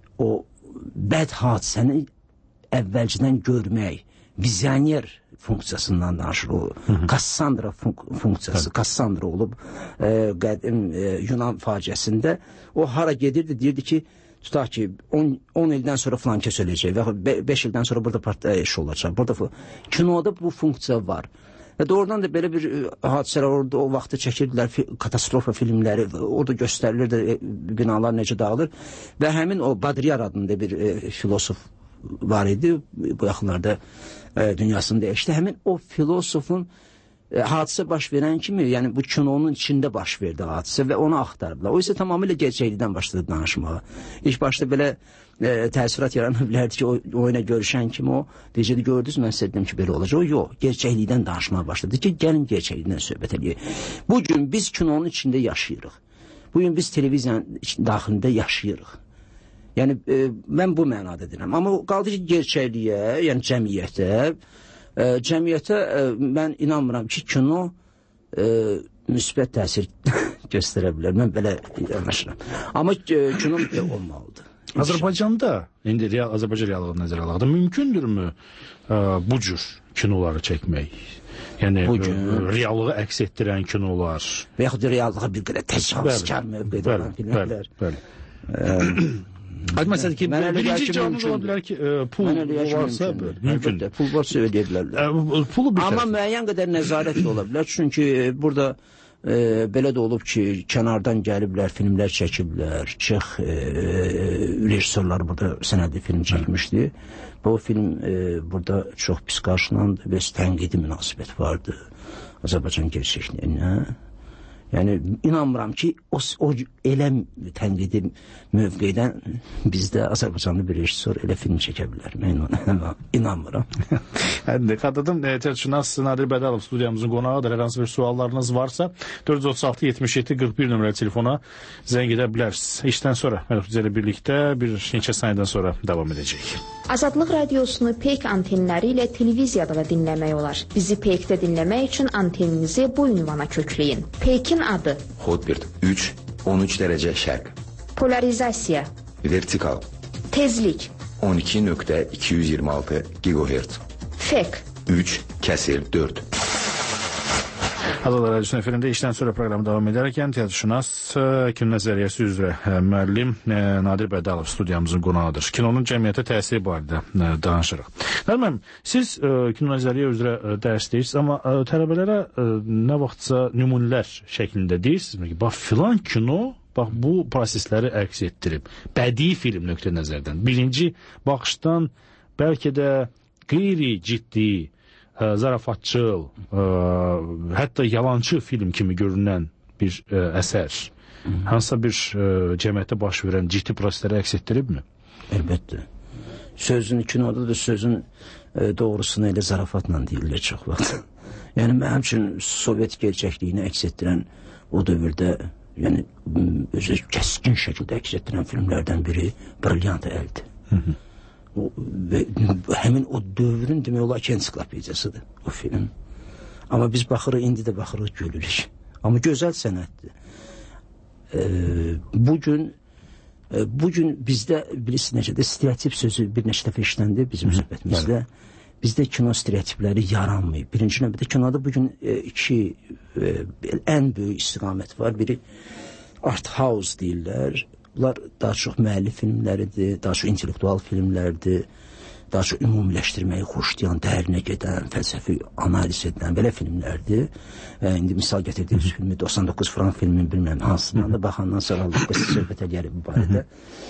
o bəd hadisəni əvvəlcədən görmək, vizyoner funksiyasından danışır o. Kassandra funk funksiyası, Kassandra olub e, qədim e, Yunan faciəsində o hara gedirdi, deyirdi ki, tutaq ki, on ildən sonra filan kəs öləcək və beş ildən sonra burada partlayış olacaq. Burada kinoda bu funksiya var. Və doğrudan da belə bir hadisələr orada o vaxtı çəkirdilər, katastrofa filmləri, orada göstərilir də binalar necə dağılır. Və həmin o Badriyar adında bir e, filosof var idi, bu yaxınlarda e, dünyasını dəyişdi. Həmin o filosofun e, hadisə baş verən kimi, yəni bu kinonun içində baş verdi hadisə və onu axtardılar. O isə tamamilə gerçəklikdən başladı danışmağa. İlk başda belə e, təsirat yarana bilərdi ki, o, o ilə görüşən kimi o, deyəcədi, gördünüz, mən sizə dedim ki, belə olacaq. O, yox, gerçəklikdən danışmağa başladı ki, gəlin gerçəklikdən söhbət edəyik. Bugün biz kinonun içində yaşayırıq. Bugün biz televiziyanın daxilində yaşayırıq. Yəni, e, mən bu mənada deyirəm. Amma qaldı ki, gerçəkliyə, yəni cəmiyyətə, e, cəmiyyətə e, mən inanmıram ki, kino e, müsbət təsir göstərə bilər. Mən belə yanaşıram. Amma e, kino olmalıdır.
Azərbaycanda, indi real, Azərbaycan reallığı nəzərə alaqda, mümkündürmü ə, bu cür kinoları çəkmək? Yəni, ə, reallığı əks etdirən kinolar.
Və yaxud reallığa bir qədər təcavüzkar mövqedə olan filmlər.
Bəli, bəli. Hadi məsələn ki, birinci cavabınız ola bilər ki, ə, pul varsa, mümkündür.
Pul varsa ödeyə bilərlər.
Pulu bir
Amma müəyyən qədər nəzarət də ola bilər. Çünki burada E, belə də olub ki, kənardan gəliblər, filmlər çəkiblər. Çex e, rejissorlar burada sənədli film çəkmişdi. Bu film e, burada çox pis qarşılandı və tənqidi münasibət vardı Azərbaycan gerçəkliyinə. Yəni inanmıram ki, o, o elə tənqidi mövqedən bizdə Azərbaycanlı bir rejissor elə film çəkə bilər. Mən ona inanmıram.
Hadi, xatırladım. Təşkilat Nadir Bədəlov studiyamızın qonağıdır. Hər hansı bir suallarınız varsa dörd yüz otuz altı yetmiş yeddi qırx bir nömrəli telefona zəng edə bilərsiniz. İşdən sonra Mələk ilə birlikdə bir neçə saniyədən sonra davam edəcək.
Azadlıq radiosunu Peyk antenləri ilə televiziyada da dinləmək olar. Bizi Peykdə dinləmək üçün anteninizi bu ünvana kökləyin. Peykin adı
Hotbird üç on üç dərəcə şərq.
Polarizasiya.
Vertikal.
Tezlik.
on iki nöqtə iki yüz iyirmi altı gigahertz.
Fek.
üç kəsir dörd.
Azadlıq Radiosunun efirində işdən sonra proqramı davam edərkən teatrşünas kino nəzəriyyəsi üzrə müəllim Nadir Bədəlov studiyamızın qonağıdır. Kinonun cəmiyyətə təsiri barədə danışırıq. Nəzməm, siz kino nəzəriyyə üzrə dərs deyirsiniz, amma tələbələrə nə vaxtsa nümunələr şəklində deyirsiniz ki, bax filan kino bax bu prosesləri əks etdirib. Bədii film nöqtə nəzərdən. Birinci baxışdan bəlkə də qeyri-ciddi, zarafatçıl, ə, hətta yalançı film kimi görünən bir ə, əsər hansısa bir ə, cəmiyyətdə baş verən ciddi prosesləri əks etdiribmi?
Əlbəttə. Sözün kinoda da sözün ə, doğrusunu elə zarafatla deyirlər çox vaxt. Yəni mənim üçün Sovet gerçəkliyini əks etdirən o dövrdə, yəni özü kəskin şəkildə əks etdirən filmlərdən biri Brilyant əldir. Hı -hı. O, və həmin o dövrün demək olar ki, ensiklopediyasıdır o film. Amma biz baxırıq, indi də baxırıq, gülürük. Amma gözəl sənətdir. E, bugün e, bugün bizdə bilirsiniz necədir, stereotip sözü bir neçə dəfə işləndi bizim söhbətimizdə. Bizdə kino stereotipləri yaranmayıb. Birinci növbədə kinoda bugün e, iki e, ən böyük istiqamət var. Biri art house deyirlər. Bunlar daha çox müəllif filmləridir, daha çox intellektual filmlərdir, daha çox ümumiləşdirməyi xoşlayan, dərinə gedən, fəlsəfi analiz edən belə filmlərdir. E, indi misal gətirdiyimiz filmi doxsan doqquz frank filmin bilməm hansından da baxandan sonra aldıqda söhbət edərik bu barədə.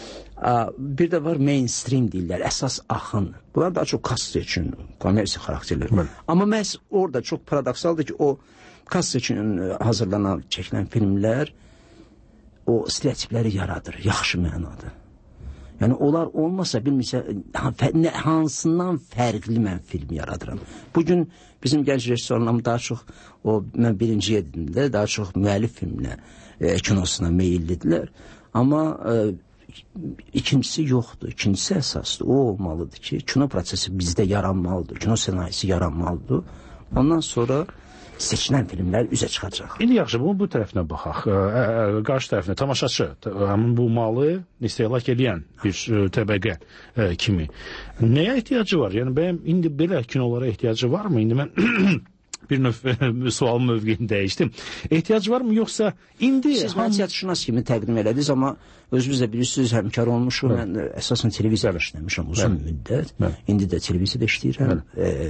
Bir də var mainstream deyirlər, əsas axın. Bunlar daha çox kassa üçün, kommersiya xarakterli. Amma məhz orada çox paradoksaldır ki, o kassa üçün hazırlanan, çəkilən filmlər o stereotipləri yaradır, yaxşı mənada. Yəni, onlar olmasa, bilmirsə, hansından fərqli mən film yaradıram. Bugün bizim gənc rejissorlarımız daha çox, o, mən birinci yedimdə, daha çox müəllif filminə, e, kinosuna meyillidirlər. Amma e, ikincisi yoxdur, ikincisi əsasdır. O olmalıdır ki, kino prosesi bizdə yaranmalıdır, kino sənayesi yaranmalıdır. Ondan sonra seçilən filmlər üzə çıxacaq.
İndi yaxşı, bunu bu tərəfinə baxaq. Ə, ə, qarşı tərəfinə, tamaşaçı, həmin bu malı istehlak edən bir ə, təbəqə ə, kimi. Nəyə ehtiyacı var? Yəni, bəyəm, indi belə kinolara ehtiyacı var mı? İndi mən bir növ sual mövqeyini dəyişdim. Ehtiyacı var mı, yoxsa indi...
Siz ham... mən teatrşünas kimi təqdim elədiniz, amma özünüz də bilirsiniz, həmkar olmuşum. Mən əsasən televiziyada işləmişəm uzun müddət. İndi də televiziyada işləyirəm.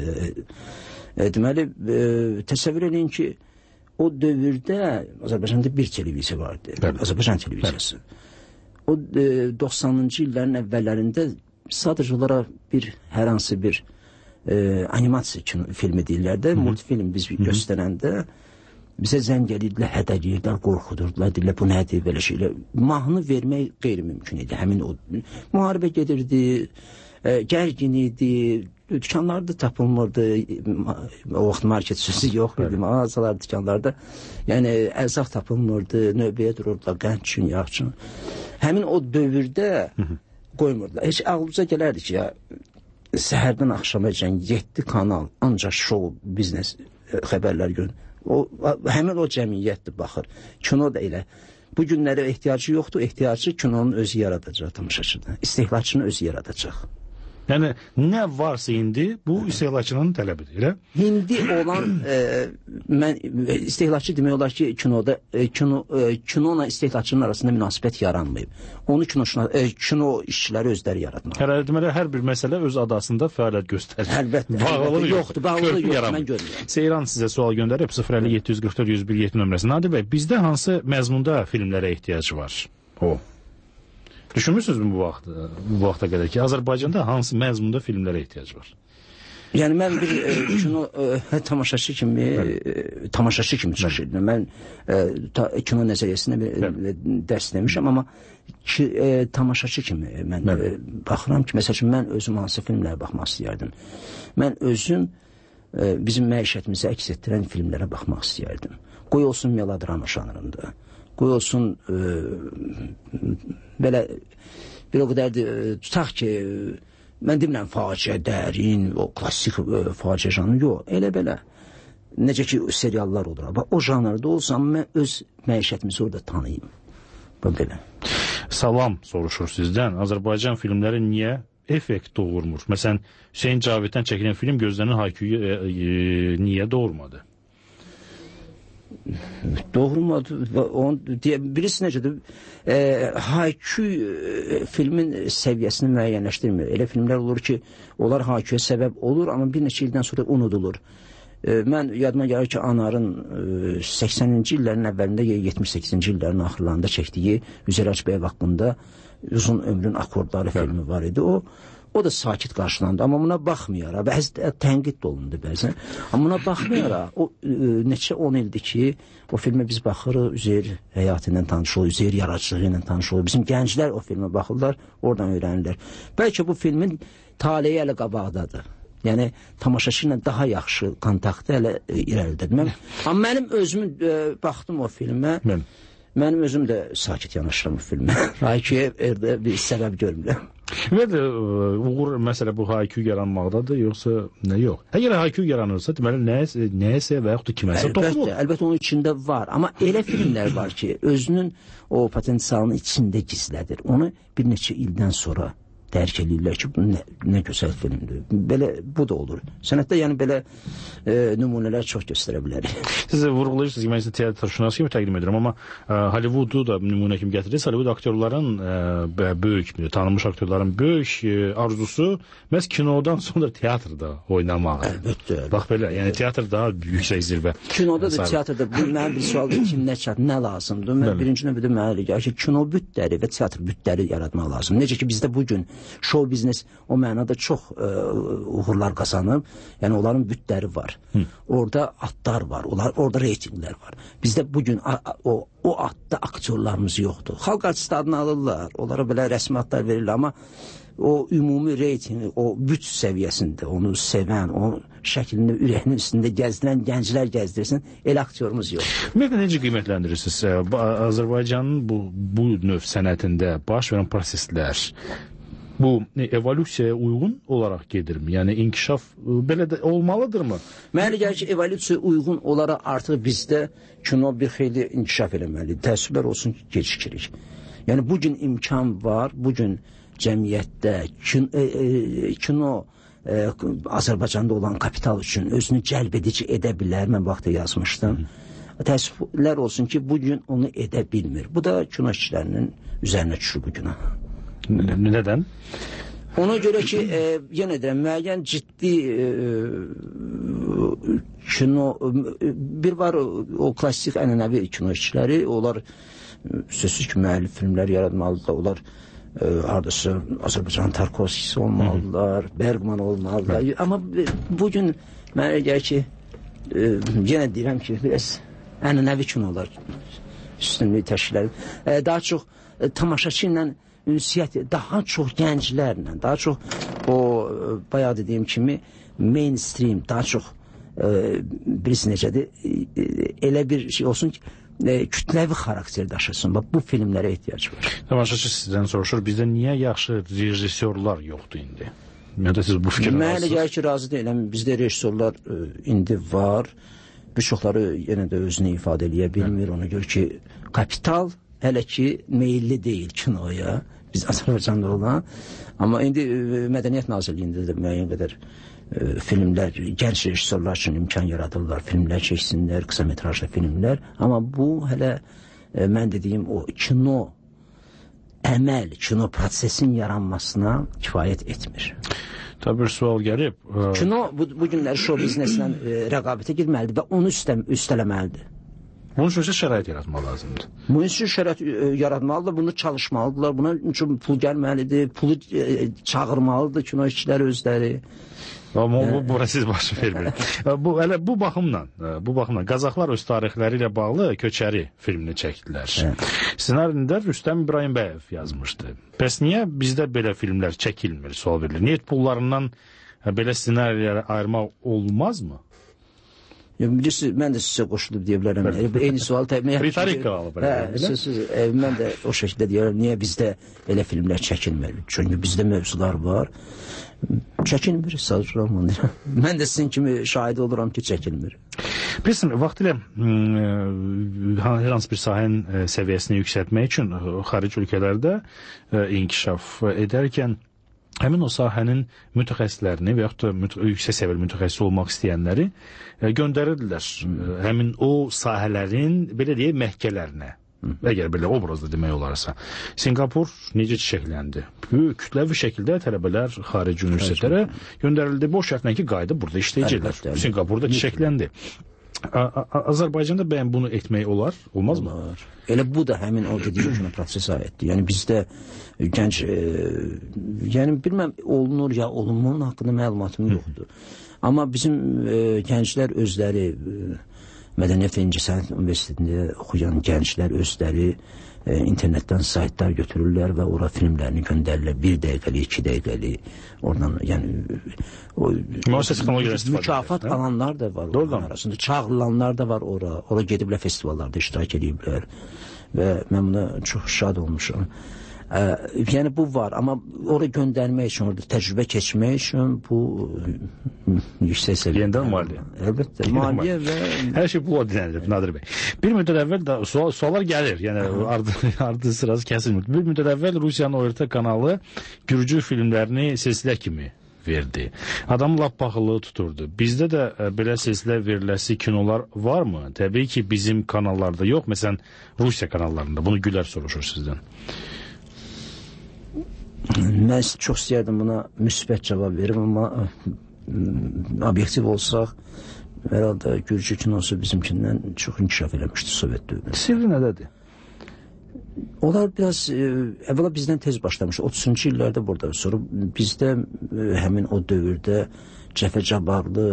E, deməli, e, təsəvvür edin ki, o dövrdə Azərbaycanda bir televiziya vardı. Bəli. Azərbaycan televiziyası. Bəli. O e, doxsanıncı illərin əvvəllərində sadəcə olaraq bir, hər hansı bir e, animasiya filmi deyirlər də, multifilm biz Hı -hı. göstərəndə bizə zəng edirdilər, hədəliyirlər, qorxudurdular, deyirlər, bu nədir, belə şeylər. Mahnı vermək qeyri-mümkün idi. Həmin o müharibə gedirdi, e, gərgin idi, dükanlarda tapılmırdı, o vaxt market sözü yox idi, mağazalar, dükanlarda, yəni ərzaq tapılmırdı, növbəyə dururdular, qənd üçün, yağ üçün. Həmin o dövrdə qoymurdular. Heç ağlınıza gələrdi ki, ya, səhərdən axşama üçün yeddi kanal, ancaq show, biznes xəbərlər görün. O, həmin o cəmiyyətdir, baxır. Kino da elə. Bu günlərə ehtiyacı yoxdur, ehtiyacı kinonun özü yaradacaq tamaşaçıda. İstehlakçının özü yaradacaq.
Yəni, nə varsa indi, bu istehlakçının tələbidir, elə?
İndi olan, e, mən istehlakçı demək olar ki, kinoda, e, kino, e, kinona istehlakçının arasında münasibət yaranmayıb. Onu kino, e, kino işçiləri özləri yaratmaq.
Hər, deməli, hər bir məsələ öz adasında fəaliyyət göstərir.
Əlbəttə,
bağlılığı
yoxdur, bağlılığı yoxdur, mən görmürəm.
Seyran sizə sual göndərib, sıfır əlli yeddi yüz qırx dörd yüz bir yeddi nömrəsi. Nadir bəy, bizdə hansı məzmunda filmlərə ehtiyacı var? O. Düşünmürsünüzmü bu vaxtda, bu vaxta qədər ki, Azərbaycanda hansı məzmunda filmlərə ehtiyac var?
Yəni mən bir e, kino e, tamaşaçı kimi e, tamaşaçı kimi çıxış edirəm. Mən e, ta, kino nəzəriyyəsinə bir e, dərs demişəm, amma ki, e, tamaşaçı kimi mən e, baxıram ki, məsəl üçün mən özüm hansı filmlərə baxmaq istəyərdim. Mən özüm e, bizim məişətimizi əks etdirən filmlərə baxmaq istəyərdim. Qoy olsun melodrama janrında. Qoy olsun e, belə bir o qədər de, tutaq ki, mən demirəm faciə, dərin, o klassik e, faciə janrı, yox, elə belə. Necə ki, seriallar olur. Bax, o janrda olsam, mən öz məişətimizi orada tanıyayım. Bax, belə.
Salam soruşur sizdən. Azərbaycan filmləri niyə effekt doğurmur? Məsələn, Hüseyin Caviddən çəkilən film gözlənilən Hayküyü e, e, niyə doğurmadı?
Doğrumadı. Birisi necədir? E, Hayküy e, filmin səviyyəsini müəyyənləşdirmir. Elə filmlər olur ki, onlar Hayküyə səbəb olur, amma bir neçə ildən sonra unudulur. E, mən yadıma gəlir ki, Anarın e, səksəninci illərin əvvəlində, yetmiş səkkizinci illərin axırlarında çəkdiyi Üzeyir Hacıbəyev haqqında Uzun ömrün akordları filmi var idi. O O da sakit qarşılandı, amma buna baxmayaraq, bəzi tənqid də olundu bəzən, amma buna baxmayaraq, o e, neçə on ildir ki, o filmə biz baxırıq, Üzeyir həyatı ilə tanış olur, Üzeyir yaradıcılığı ilə tanış olur, bizim gənclər o filmə baxırlar, oradan öyrənirlər. Bəlkə bu filmin taleyi hələ qabaqdadır. Yəni, tamaşaçı ilə daha yaxşı kontaktı hələ e, irəlidir. Mən, amma mənim özümü e, baxdım o filmə, Mən. mənim özüm də sakit yanaşıram o filmə. Hayküyə bir səbəb görmürəm.
Ümumiyyətlə, uğur məsələ bu Hayküy yaranmaqdadır, yoxsa nə yox? Əgər Hayküy yaranırsa, deməli, nəyisə, nəyisə və yaxud da kiməsə toxunur.
Əlbəttə, əlbəttə onun içində var. Amma elə filmlər var ki, özünün o potensialını içində gizlədir. Onu bir neçə ildən sonra dərk edirlər ki, bu nə, nə gözəl filmdir. Belə, bu da olur. Sənətdə yəni belə e, nümunələr çox göstərə bilərik.
Siz vurğulayırsınız ki, mən sizin teatrşünas kimi təqdim edirəm, amma e, Hollivoodu da nümunə kimi gətirirsiniz. Hollywood aktyorların e, böyük, tanınmış aktyorların böyük e, arzusu məhz kinodan sonra teatrda oynamaq.
Əlbəttə.
Bax belə, yəni teatr daha yüksək zirvə.
Kinoda da, teatrda, bu mənim bir sualdır, kim nə çat, nə lazımdır? Mən birinci növbədə mənə gəlir ki, kino bütləri və teatr bütləri yaratmaq lazım. Necə ki, bizdə bugün show biznes o mənada çox e, uğurlar qazanıb. Yəni onların bütləri var. Hı. Orada atlar var. Onlar, orada reytinglər var. Bizdə bugün a, a, o, o atda aktyorlarımız yoxdur. Xalq artisti adını alırlar. Onlara belə rəsmi adlar verirlər, amma o ümumi reytingi, o büt səviyyəsində onu sevən, o şəklini ürəyinin üstündə gəzdirən gənclər gəzdirsin, elə aktyorumuz yox.
Ümumiyyətlə necə qiymətləndirirsiniz? Azərbaycanın bu, bu növ sənətində baş verən proseslər bu evolusiyaya uyğun olaraq gedirmi? Yəni inkişaf belə də olmalıdırmı?
Mənə gəlir ki, evolusiyaya uyğun olaraq artıq bizdə kino bir xeyli inkişaf eləməlidir. Təəssüflər olsun ki, gecikirik. Yəni bugün imkan var, bugün cəmiyyətdə kin, e, e, kino e, Azərbaycanda olan kapital üçün özünü cəlb edici edə bilər. Mən vaxtda yazmışdım. Hı. Təəssüflər olsun ki, bugün onu edə bilmir. Bu da kino işçilərinin üzərinə düşür bu günə.
Nədən?
Ona görə ki, e, yenə də müəyyən ciddi e, kino, e, bir var o, o klassik ənənəvi kino işçiləri, onlar sözsüz ki, müəllif filmlər yaratmalıdır, onlar e, hardasa Azərbaycan Tarkovskisi olmalıdırlar, Bergman olmalıdırlar. Hı. Amma bugün mənə gəlir ki, e, yenə deyirəm ki, biraz ənənəvi kinolar üstünlüyü təşkil edir. E, daha çox e, tamaşaçı ilə ünsiyyət, daha çox gənclərlə, daha çox o, bayağı dediyim kimi, mainstream, daha çox e, birisi necədir, e, elə bir şey olsun ki, e, kütləvi xarakter daşısın. Bax, bu filmlərə ehtiyac var.
Tamaşaçı sizdən soruşur, bizdə niyə yaxşı rejissorlar yoxdur indi? Ya da siz bu fikirlə razısınız?
Mənə gəlir ki, razı deyiləm. Bizdə rejissorlar e, indi var. Bir çoxları yenə də özünü ifadə eləyə bilmir. Ona görə ki, kapital hələ ki, meyilli deyil kinoya. Biz Azərbaycanda olan. Amma indi e, Mədəniyyət Nazirliyində də müəyyən qədər e, filmlər, gənc rejissorlar üçün imkan yaradırlar. Filmlər çəksinlər, qısa metrajlı filmlər. Amma bu hələ e, mən dediyim o kino əməl, kino prosesin yaranmasına kifayət etmir.
Tabii bir sual gəlib.
Kino bu, bu günləri show bizneslə e, rəqabətə girməlidir və onu üstə, üstələməlidir.
Bunun üçün şərait yaratmaq lazımdır.
Bunun üçün şərait yaratmalıdır, bunu çalışmalıdırlar, buna üçün pul gəlməlidir, pulu çağırmalıdır kino işçiləri özləri.
Amma bu bura siz başı vermir. bu elə bu baxımla, bu baxımla Qazaxlar öz tarixləri ilə bağlı Köçəri filmini çəkdilər. Ssenarində Rüstəm İbrahimbəyev yazmışdı. Bəs niyə bizdə belə filmlər çəkilmir, sual verilir? Niyə pullarından belə ssenariləri ayırmaq olmazmı?
Bilirsiniz, mən də sizə qoşulub deyə bilərəm. Eyni sual təbii.
Ritorika alıb.
Mən də o şəkildə deyərəm, niyə bizdə elə filmlər çəkilmir? Çünki bizdə mövzular var. Çəkilmir, sadəcə olaraq. Mən də sizin kimi şahid oluram ki, çəkilmir.
Bilirsin, vaxtilə hər hansı bir sahənin səviyyəsini yüksəltmək üçün xarici ölkələrdə inkişaf edərkən həmin o sahənin mütəxəssislərini və yaxud da yüksək səviyyəli mütəxəssis olmaq istəyənləri göndərirdilər həmin o sahələrin, belə deyək, məhkələrinə. Əgər belə obrazda demək olarsa. Singapur necə çiçəkləndi? Kütləvi şəkildə tələbələr xarici universitetlərə göndərildi. Bu şərtlə ki, qayda burada işləyəcəklər. Singapurda çiçəkləndi. Azərbaycanda bəyən bunu etmək olar, olmaz mı?
Olar. Elə bu da həmin o dediyi prosesə aiddir. Yəni bizdə gənc, yəni bilməm olunur ya olunmur haqqında məlumatım yoxdur. Amma bizim gənclər özləri Mədəniyyət və İncəsənət Universitetində oxuyan gənclər özləri e, internetdən saytlar götürürlər və ora filmlərini göndərirlər. Bir dəqiqəli, iki dəqiqəli. Oradan, yəni o, mükafat alanlar da var onların arasında. Çağrılanlar da var ora. Ora gediblər festivallarda iştirak ediblər. Və mən buna çox şad olmuşam. Ə, yəni bu var, amma ora göndərmək üçün, orada təcrübə keçmək üçün bu yüksək səviyyə.
Yenidən maliyyə.
Əlbəttə, maliyyə və...
Hər şey pula dinlənilir, Nadir bəy. Bir müddət əvvəl də sual, suallar gəlir, yəni ardı, ardı sırası kəsilmir. Bir müddət əvvəl Rusiyanın O R T kanalı Gürcü filmlərini silsilə kimi verdi. Adam lap baxılı tuturdu. Bizdə də ə, belə silsilə veriləsi kinolar varmı? Təbii ki, bizim kanallarda yox. Məsələn, Rusiya kanallarında. Bunu Gülər soruşur sizdən.
Mən çox istəyərdim buna müsbət cavab verim, amma obyektiv olsaq, herhalde Gürcü kinosu bizimkindən çox inkişaf eləmişdi Sovet dövründə.
Sirri nədədir?
Onlar biraz, e, əvvəla bizdən tez başlamış. otuzuncu illərdə burada. Sonra bizdə e, həmin o dövrdə Cəfər Cabbarlı,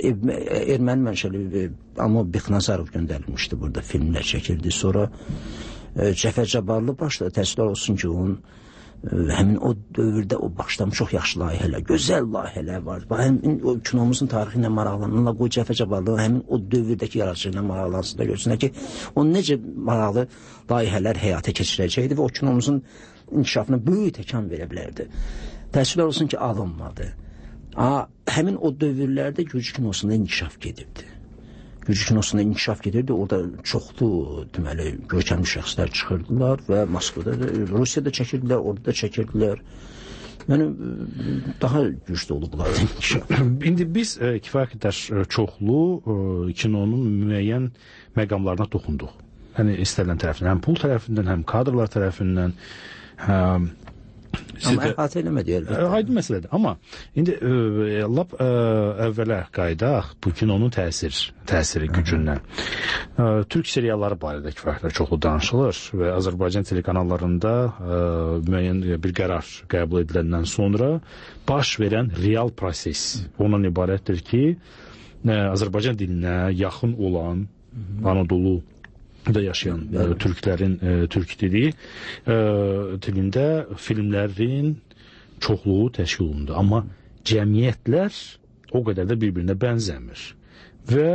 erməni mənşəli e, amma Bexnazarov göndərilmişdi burada. Filmlər çəkildi. Sonra e, Cəfər Cabbarlı başladı. Təəssüflər olsun ki, onun həmin o dövrdə o başlamış çox yaxşı layihələr, gözəl layihələr var. Həmin o kinomuzun tarixi ilə maraqlanırlar, qoy Cəfər Cabbarlı həmin o dövrdəki yaradıcı ilə maraqlansın da görsünlər ki, o necə maraqlı layihələr həyata keçirəcəkdi və o kinomuzun inkişafına böyük təkan verə bilərdi. Təəssüflər olsun ki, alınmadı. Aa, həmin o dövrlərdə Gürcü kinosunda inkişaf gedibdi. Gürcü kinosunda inkişaf gedirdi. Orada çoxlu, deməli, görkəmli şəxslər çıxırdılar və Moskvada, Rusiyada çəkirdilər, orada da çəkirdilər. Yəni, daha güclü olublar inkişaf.
İndi biz e, kifayət qədər çoxlu e, kinonun müəyyən məqamlarına toxunduq. Yəni, istənilən tərəfindən, həm pul tərəfindən, həm kadrlar tərəfindən, həm
Amma əhatə eləmədi əlbəttə.
Aydın məsələdir. Amma indi e, lap e, əvvələ qaydaq bu kinonun təsir, təsiri gücündən. E, Türk serialları barədə kifayət çoxlu danışılır və Azərbaycan telekanallarında e, müəyyən bir qərar qəbul ediləndən sonra baş verən real proses ondan ibarətdir ki, e, Azərbaycan dilinə yaxın olan Anadolu da yaşayan e, türklərin e, türk dili e, dilində filmlərin çoxluğu təşkil olundu. Amma cəmiyyətlər o qədər də bir-birinə bənzəmir. Və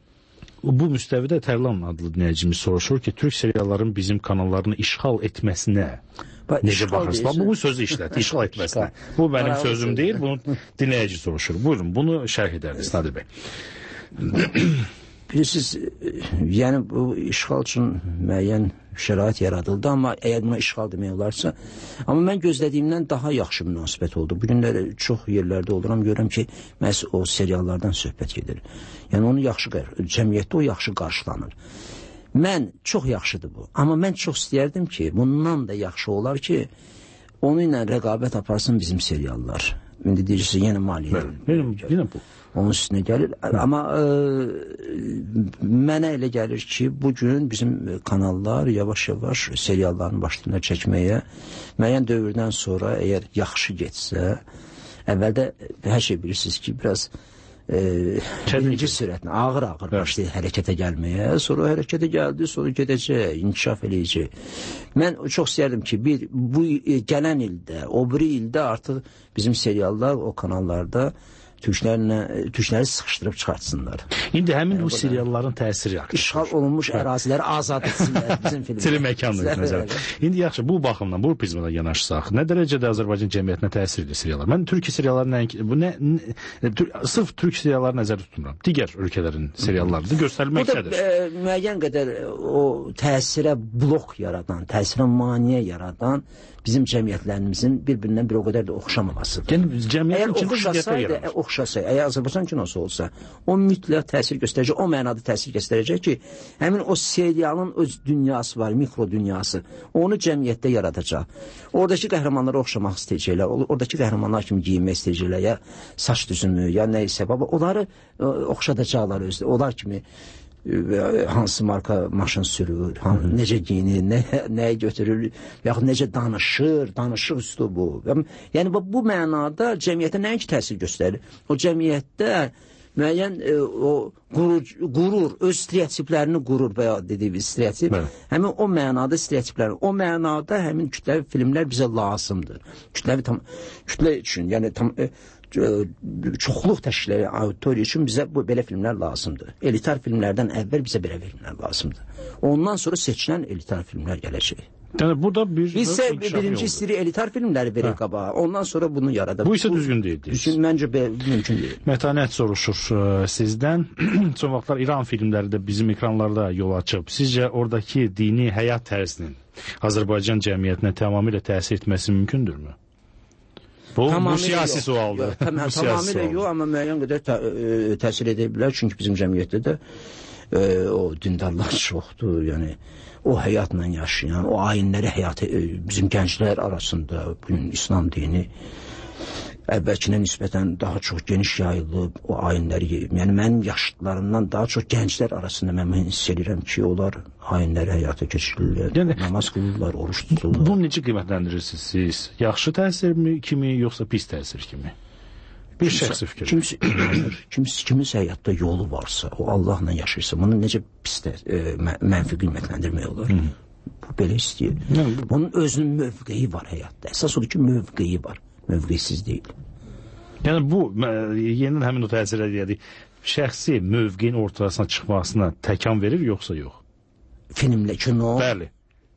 bu müstəvidə Tərlan adlı dinləyicimiz soruşur ki, türk serialların bizim kanallarını işğal etməsinə necə baxırsınız? Bu sözü işlət, işğal etməsinə. Bu mənim sözüm deyil, bunu dinləyici soruşur. Buyurun, bunu şərh edərdiniz, Nadir bəy.
Bilirsiniz, yəni bu işğal üçün müəyyən şərait yaradıldı, amma əgər buna işğal demək olarsa, amma mən gözlədiyimdən daha yaxşı münasibət oldu. Bugünlər çox yerlərdə oluram, görürəm ki, məhz o seriallardan söhbət gedir. Yəni onu yaxşı, cəmiyyətdə o yaxşı qarşılanır. Mən, çox yaxşıdır bu, amma mən çox istəyərdim ki, bundan da yaxşı olar ki, onu ilə rəqabət aparsın bizim seriallar. indi deyirsə yenə maliyyə.
Yenə bu.
Onun üstünə gəlir. Amma ə, mənə elə gəlir ki, bugün bizim kanallar yavaş-yavaş serialların başlarına çəkməyə müəyyən dövrdən sonra əgər yaxşı getsə, əvvəldə hər şey bilirsiniz ki, biraz e, birinci sürətlə ağır-ağır başlayır hərəkətə gəlməyə, sonra hərəkətə gəldi, sonra gedəcək, inkişaf eləyəcək. Mən çox istəyərdim ki, bir, bu gələn ildə, o biri ildə artıq bizim seriallar o kanallarda türklərlə, türkləri sıxışdırıb çıxartsınlar.
İndi həmin bu serialların təsiri artıq.
İşğal olunmuş əraziləri azad etsinlər bizim filmlər.
Tiri məkandır məsələn. İndi yaxşı, bu baxımdan, bu prizmadan yanaşsaq, nə dərəcədə Azərbaycan cəmiyyətinə təsir edir seriallar? Mən Türkiyə serialları nə, bu nə, nə tür, sırf Türk serialları nəzərdə tutmuram. Digər ölkələrin seriallarını göstərilməkdədir.
Bu da e, müəyyən qədər o təsirə blok yaradan, təsirə maneə yaradan bizim cəmiyyətlərimizin bir-birindən bir o qədər də oxşamamasıdır.
Yəni cəmiyyətin içində ziddətlər yaranır.
Oxşasa, əgər Azərbaycan kinosu olsa, o mütləq təsir göstərəcək, o mənada təsir göstərəcək ki, həmin o serialın öz dünyası var, mikro dünyası, onu cəmiyyətdə yaradacaq. Oradakı qəhrəmanlara oxşamaq istəyəcəklər, oradakı qəhrəmanlar kimi giyinmək istəyəcəklər, ya saç düzümü, ya nə isə, onları oxşadacaqlar özdə, onlar kimi hansı marka maşın sürür, hansı, necə giyinir, nə, nəyə götürür, yaxud necə danışır, danışıq üslubu. Yəni bu, bu mənada cəmiyyətə nəinki təsir göstərir? O cəmiyyətdə müəyyən e, o qurur, qurur, öz stereotiplərini qurur və ya dediyimiz stereotip, həmin o mənada stereotiplərini, o mənada həmin kütləvi filmlər bizə lazımdır. Kütləvi tam, kütlə üçün, yəni tam... E, çoxluq təşkil edən auditoriya üçün bizə bu belə filmlər lazımdır. Elitar filmlərdən əvvəl bizə belə filmlər lazımdır. Ondan sonra seçilən elitar filmlər gələcək.
Yəni burada bir
biz isə birinci istəyirik elitar filmləri verək qabağa. Ondan sonra bunu yaradaq.
Bu isə düzgün deyil.
Düzgün məncə mümkün deyil.
Mətanət soruşur sizdən. Son vaxtlar İran filmləri də bizim ekranlarda yol açıb. Sizcə oradakı dini həyat tərzinin Azərbaycan cəmiyyətinə tamamilə təsir etməsi mümkündürmü? Bu, bu siyasi sualdır.
Yox, tam, tamamilə yox, amma müəyyən qədər tə, ə, təsir edə bilər. Çünki bizim cəmiyyətdə də ə, o dindarlar çoxdur. Yəni o həyatla yaşayan, o ayinləri həyatı ə, bizim gənclər arasında bugün İslam dini əvvəlkinə nisbətən daha çox geniş yayılıb, o ayinləri, yəni mənim yaşlılarımdan daha çox gənclər arasında mən hiss edirəm ki, onlar ayinləri həyata keçirirlər, yəni, namaz qılırlar, oruç tuturlar.
Bunu necə qiymətləndirirsiniz siz? Yaxşı təsir mi kimi, yoxsa pis təsir kimi? Bir şəxsi fikir.
Kimisi inanır, kimisi, kimisi həyatda yolu varsa, o Allahla yaşayırsa, bunu necə pis də, e, mənfi qiymətləndirmək olur? Hı. Bu belə istəyir. Hı. Bunun özünün mövqeyi var həyatda. Əsas odur ki, mövqeyi var. Mövqesiz deyil.
Yəni bu, yenidən həmin o təsir edir, şəxsi mövqeyin ortasına çıxmasına təkan verir, yoxsa yox?
Filmlə, kino.
Bəli.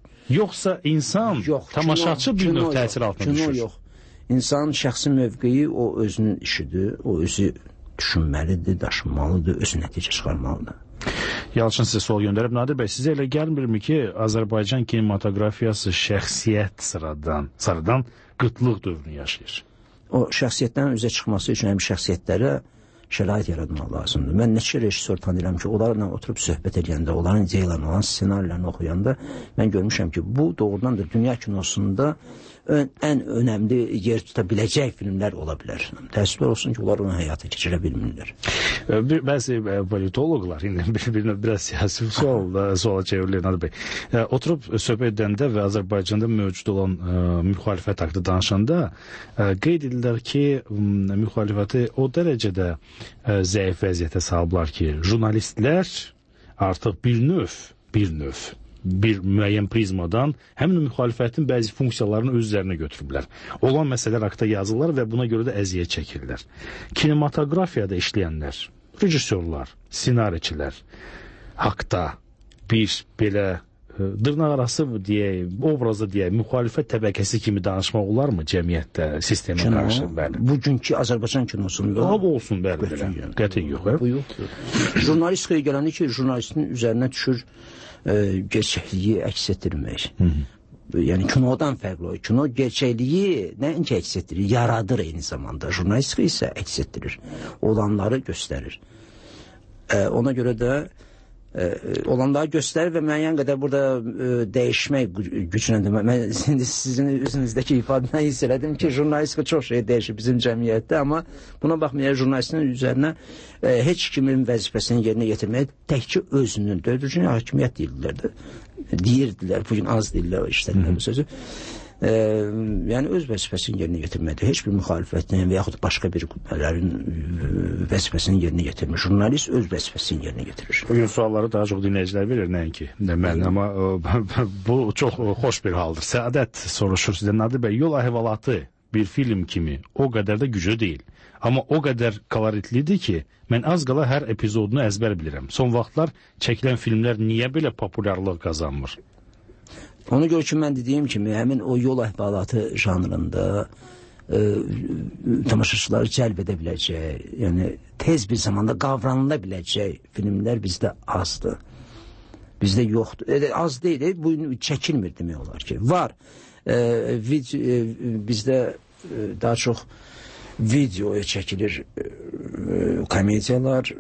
Yoxsa insan, yox, tamaşaçı bir növ təsir altına düşür.
Kino yox. İnsanın şəxsi mövqeyi o özünün işidir, o özü düşünməlidir, daşınmalıdır, özü nəticə çıxarmalıdır.
Yalçın sizə sual göndərib, Nadir bəy, sizə elə gəlmirmi ki, Azərbaycan kinematografiyası şəxsiyyət sıradan, sıradan qıtlıq dövrünü yaşayır?
O şəxsiyyətlərin üzə çıxması üçün həm şəxsiyyətlərə şərait yaratmaq lazımdır. Mən neçə rejissor tanıyıram ki, onlarla oturub söhbət edəndə, onların ideyalarını, olan ssenarilərini oxuyanda mən görmüşəm ki, bu doğrudan da dünya kinosunda ön, ən önəmli yer tuta biləcək filmlər ola bilər. Təəssüflər olsun ki, onlar onu həyata keçirə bilmirlər.
Bir, bəzi politoloqlar, indi bir-birinə biraz siyasi sual, suala çevrilir, Nadir bəy. Oturub söhbət edəndə və Azərbaycanda mövcud olan ə, müxalifət haqqında danışanda ə, qeyd edirlər ki, müxalifəti o dərəcədə ə, zəif vəziyyətə salıblar ki, jurnalistlər artıq bir növ, bir növ bir müəyyən prizmadan həmin müxalifətin bəzi funksiyalarını öz üzərinə götürüblər. Olan məsələlər haqqında yazırlar və buna görə də əziyyət çəkirlər. Kinematografiyada işləyənlər, rejissorlar, ssenariçilər haqqda bir belə dırnaq arası deyək, obrazda deyək, müxalifət təbəqəsi kimi danışmaq olarmı cəmiyyətdə, sistemə
Kino,
qarşı? Bəli.
Bugünkü Azərbaycan kinosunda
o olsun, bəli, belə. Qəti yox,
bu yoxdur. Jurnalistikaya gələndə ki, jurnalistin üzərinə düşür e, gerçəkliyi əks etdirmək. Hı -hı. Yəni kinodan fərqli o. Kino gerçəkliyi nəinki əks etdirir, yaradır eyni zamanda. Jurnalistika isə əks etdirir. Olanları göstərir. E, ona görə də e, olanları göstərir və müəyyən qədər burada e, dəyişmək gücləndir. Mən indi sizin üzünüzdəki ifadəni hiss elədim ki, jurnalistika çox şey dəyişir bizim cəmiyyətdə, amma buna baxmayaraq jurnalistin üzərinə e, heç kimin vəzifəsini yerinə yetirməyə təkcə özünün, dördüncü hakimiyyət deyirdilər də, deyirdilər, bugün az deyirlər işlədilər bu sözü. E, yəni öz vəzifəsini yerinə yetirmədi. Heç bir müxalifətin və yaxud başqa bir qüvvələrin vəzifəsini yerinə yetirmir. Jurnalist öz vəzifəsini yerinə yetirir.
Bugün sualları daha çox dinləyicilər verir, nəinki mən, amma bu çox xoş bir haldır. Səadət soruşur sizdən, Nadir bəy, yol əhvalatı bir film kimi o qədər də güclü deyil. Amma o qədər koloritlidir ki, mən az qala hər epizodunu əzbər bilirəm. Son vaxtlar çəkilən filmlər niyə belə populyarlıq qazanmır?
Ona görə ki, mən dediyim kimi, həmin o yol əhvalatı janrında e, tamaşaçıları cəlb edə biləcək, yəni tez bir zamanda qavranıla biləcək filmlər bizdə azdır. Bizdə yoxdur. E, az deyil, e, bu çəkilmir demək olar ki. Var. E, vid, e, bizdə e, daha çox videoya çəkilir e, komediyalar,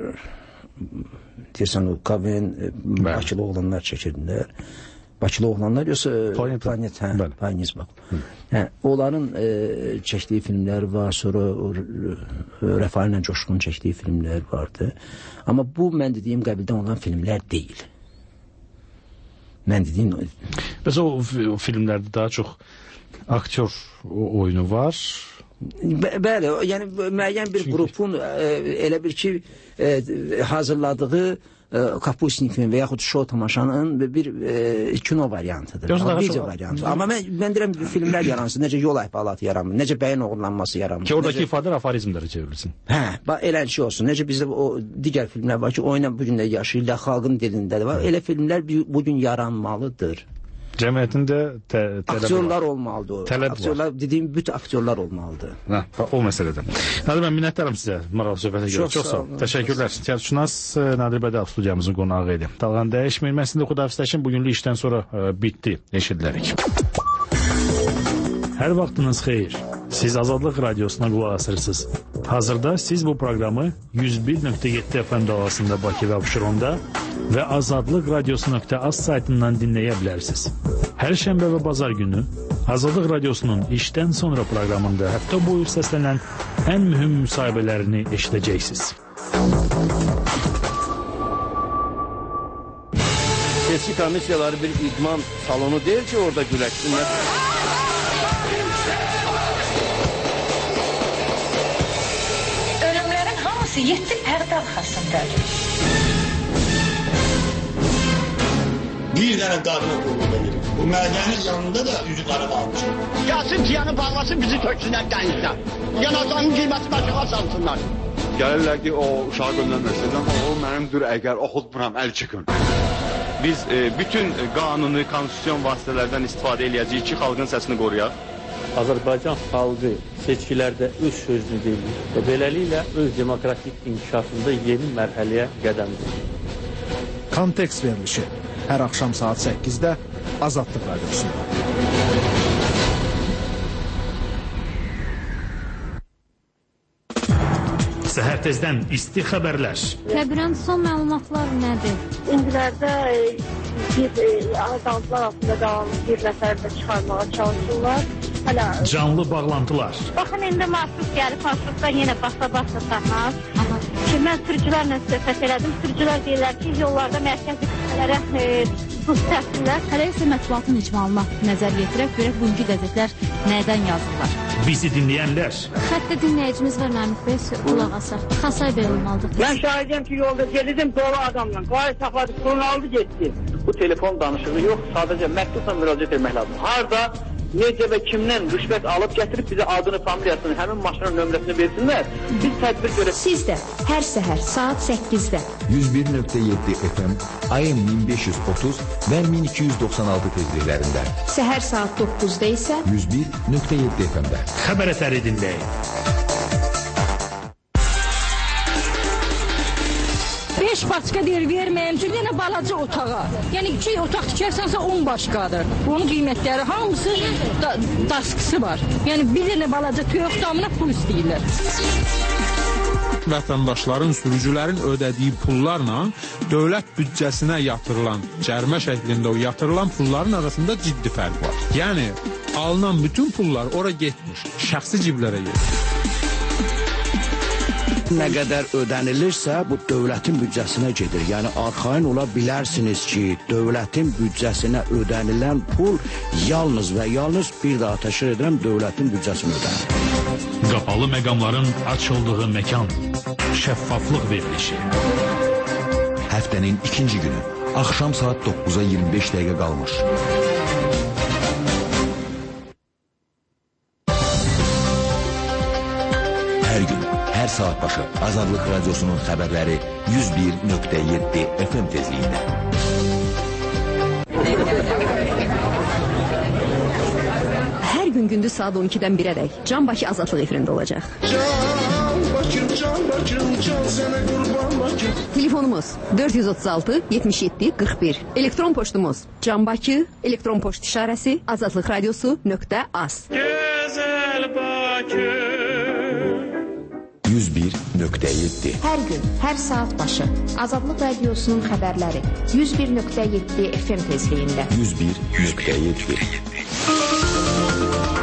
deyirsən o Kaven, e, Bakılı oğlanlar çəkirdilər. Bakılı oğlanlar yoxsa Planet, planet hə, Payniz bax. Hə, onların e, çəkdiyi filmlər var, sonra Rəfail ilə Coşqun çəkdiyi filmlər vardı. Amma bu mən dediyim qəbildən olan filmlər deyil. Mən dediyim
Bəs o, o filmlərdə daha çox aktyor oyunu var.
Bə bəli, yəni müəyyən bir qrupun e, elə bir ki e, hazırladığı Kapusnikin və yaxud şou tamaşanın bir e, kino variantıdır. Video variantı. Amma mən, mən deyirəm filmlər yaransın, necə yol əhvalatı yaranmır, necə bəyin oğurlanması yaranmır.
Ki oradakı
necə...
ifadə afarizmlərə çevrilsin.
Hə, bax elə şey olsun. Necə bizdə o digər filmlər var ki, oyuna bugün də yaşayırlar, xalqın dilində də var. Elə filmlər bugün yaranmalıdır.
Cəmiyyətində tə,
aktyorlar olmalıdır o.
Tələb
aktyorlar, dediyim bütün aktyorlar olmalıdır.
Hə, o məsələdən. Nadir mən minnətdaram sizə maraqlı söhbətə görə. Çox sağ olun. Təşəkkürlər. Tiyatroşünas Nadir Bədəlov studiyamızın qonağı idi. Dalğanın dəyişmir. Mən sizinlə xudafizləşim. Bugünlük işdən sonra ə, bitdi. Eşidilərik. Hər vaxtınız xeyir. Siz Azadlıq Radiosuna qulaq asırsınız. Hazırda siz bu proqramı yüz bir nöqtə yeddi F M dalğasında Bakı və Abşeronda və azadlıq radiosu nöqtə az saytından dinləyə bilərsiniz. Hər şənbə və bazar günü Azadlıq Radiosunun işdən sonra proqramında həftə boyu səslənən ən mühüm müsahibələrini eşidəcəksiniz.
Seçki komissiyaları bir idman salonu deyil ki, orada güləşsinlər.
Ölümlərin hamısı yeddi pərdə arxasındadır.
Bir dənə qadın qulluq edir. Bu mədənin yanında da üzü qara qalmışdır. Gəlsin tiyanı bağlasın, bizi töksünlər dənizdə. Yanacağının qiyməti başıqa salsınlar.
Gəlirlər ki, o uşağı göndərməsin, amma o mənimdir, əgər oxutmuram, əl çıxın. Biz e, bütün qanuni, konstitusyon vasitələrdən istifadə eləyəcəyik ki, xalqın səsini qoruyaq.
Azərbaycan xalqı seçkilərdə öz sözünü deyir və beləliklə öz demokratik inkişafında yeni mərhələyə qədəm qoyur.
Kontekst verilişi hər axşam saat səkkizdə Azadlıq Radiosunda.
Səhər tezdən isti xəbərlər.
Təbirən son məlumatlar nədir?
İndilərdə bir azadlıqlar altında qalan bir nəfər də çıxarmağa çalışırlar. Hələ
canlı bağlantılar.
Baxın, indi marşrut gəlib, marşrutdan yenə basa-basa saxlar. Ki, mən sürücülərlə söhbət elədim. Sürücülər deyirlər ki, yollarda mərkəzi qüsələrə buz təsdirlər.
Hələ isə mətbuatın icmalına nəzər yetirək, görək bugünkü qəzetlər nədən yazırlar.
Bizi dinləyənlər.
Xəttə dinləyicimiz var, Məmid bəy, qulaq asaq. Xasay bəy olmalıdır.
Mən şahidəm ki, yolda gedirdim dolu adamla. Qayı saxladı, kurunu aldı, getdi.
Bu telefon danışığı yox, sadəcə məktubla müraciət etmək lazım. Harda, necə və kimdən rüşvət alıb gətirib bizə adını, familiyasını, həmin maşının nömrəsini versinlər. Biz tədbir görək.
Siz də hər səhər saat səkkizdə
yüz bir nöqtə yeddi F M, A M min beş yüz otuz və min iki yüz doxsan altı tezliklərində.
Səhər saat doqquzda isə
yüz bir nöqtə yeddi F M-də.
Xəbər əsəri dinləyin.
beş başqa deyir, verməyəm ki, yenə balaca otağa. Yəni iki otaq tikərsənsə on başqadır. Onun qiymətləri hamısı da, daskısı var. Yəni bir dənə balaca töyök damına pul istəyirlər.
vətəndaşların, sürücülərin ödədiyi pullarla dövlət büdcəsinə yatırılan, cərimə şəklində o yatırılan pulların arasında ciddi fərq var. Yəni, alınan bütün pullar ora getmiş, şəxsi ciblərə getmiş.
Nə qədər ödənilirsə, bu dövlətin büdcəsinə gedir. Yəni, arxain ola bilərsiniz ki, dövlətin büdcəsinə ödənilən pul yalnız və yalnız bir daha təşkil edirəm, dövlətin büdcəsinə ödənilir.
Qapalı məqamların açıldığı məkan, şəffaflıq verilişi.
Həftənin ikinci günü, axşam saat doqquza iyirmi beş dəqiqə qalmış. Hər gün, hər saat başı Azadlıq Radiosunun xəbərləri yüz bir nöqtə yeddi F M tezliyində.
Hər gün gündüz saat on ikidən birədək Can Bakı Azadlıq efirində olacaq.
Can Bakım, Can Bakım, Can sənə qurban Bakım.
Telefonumuz dörd yüz otuz altı yetmiş yeddi qırx bir. Elektron poçtumuz Can Bakı, elektron poçt işarəsi azadlıq radiosu nöqtə az.
Gözəl Bakı.
yüz bir nöqtə yeddi.
Hər gün, hər saat başı Azadlıq Radiosunun xəbərləri yüz bir nöqtə yeddi F M tezliyində.
yüz bir nöqtə yeddi.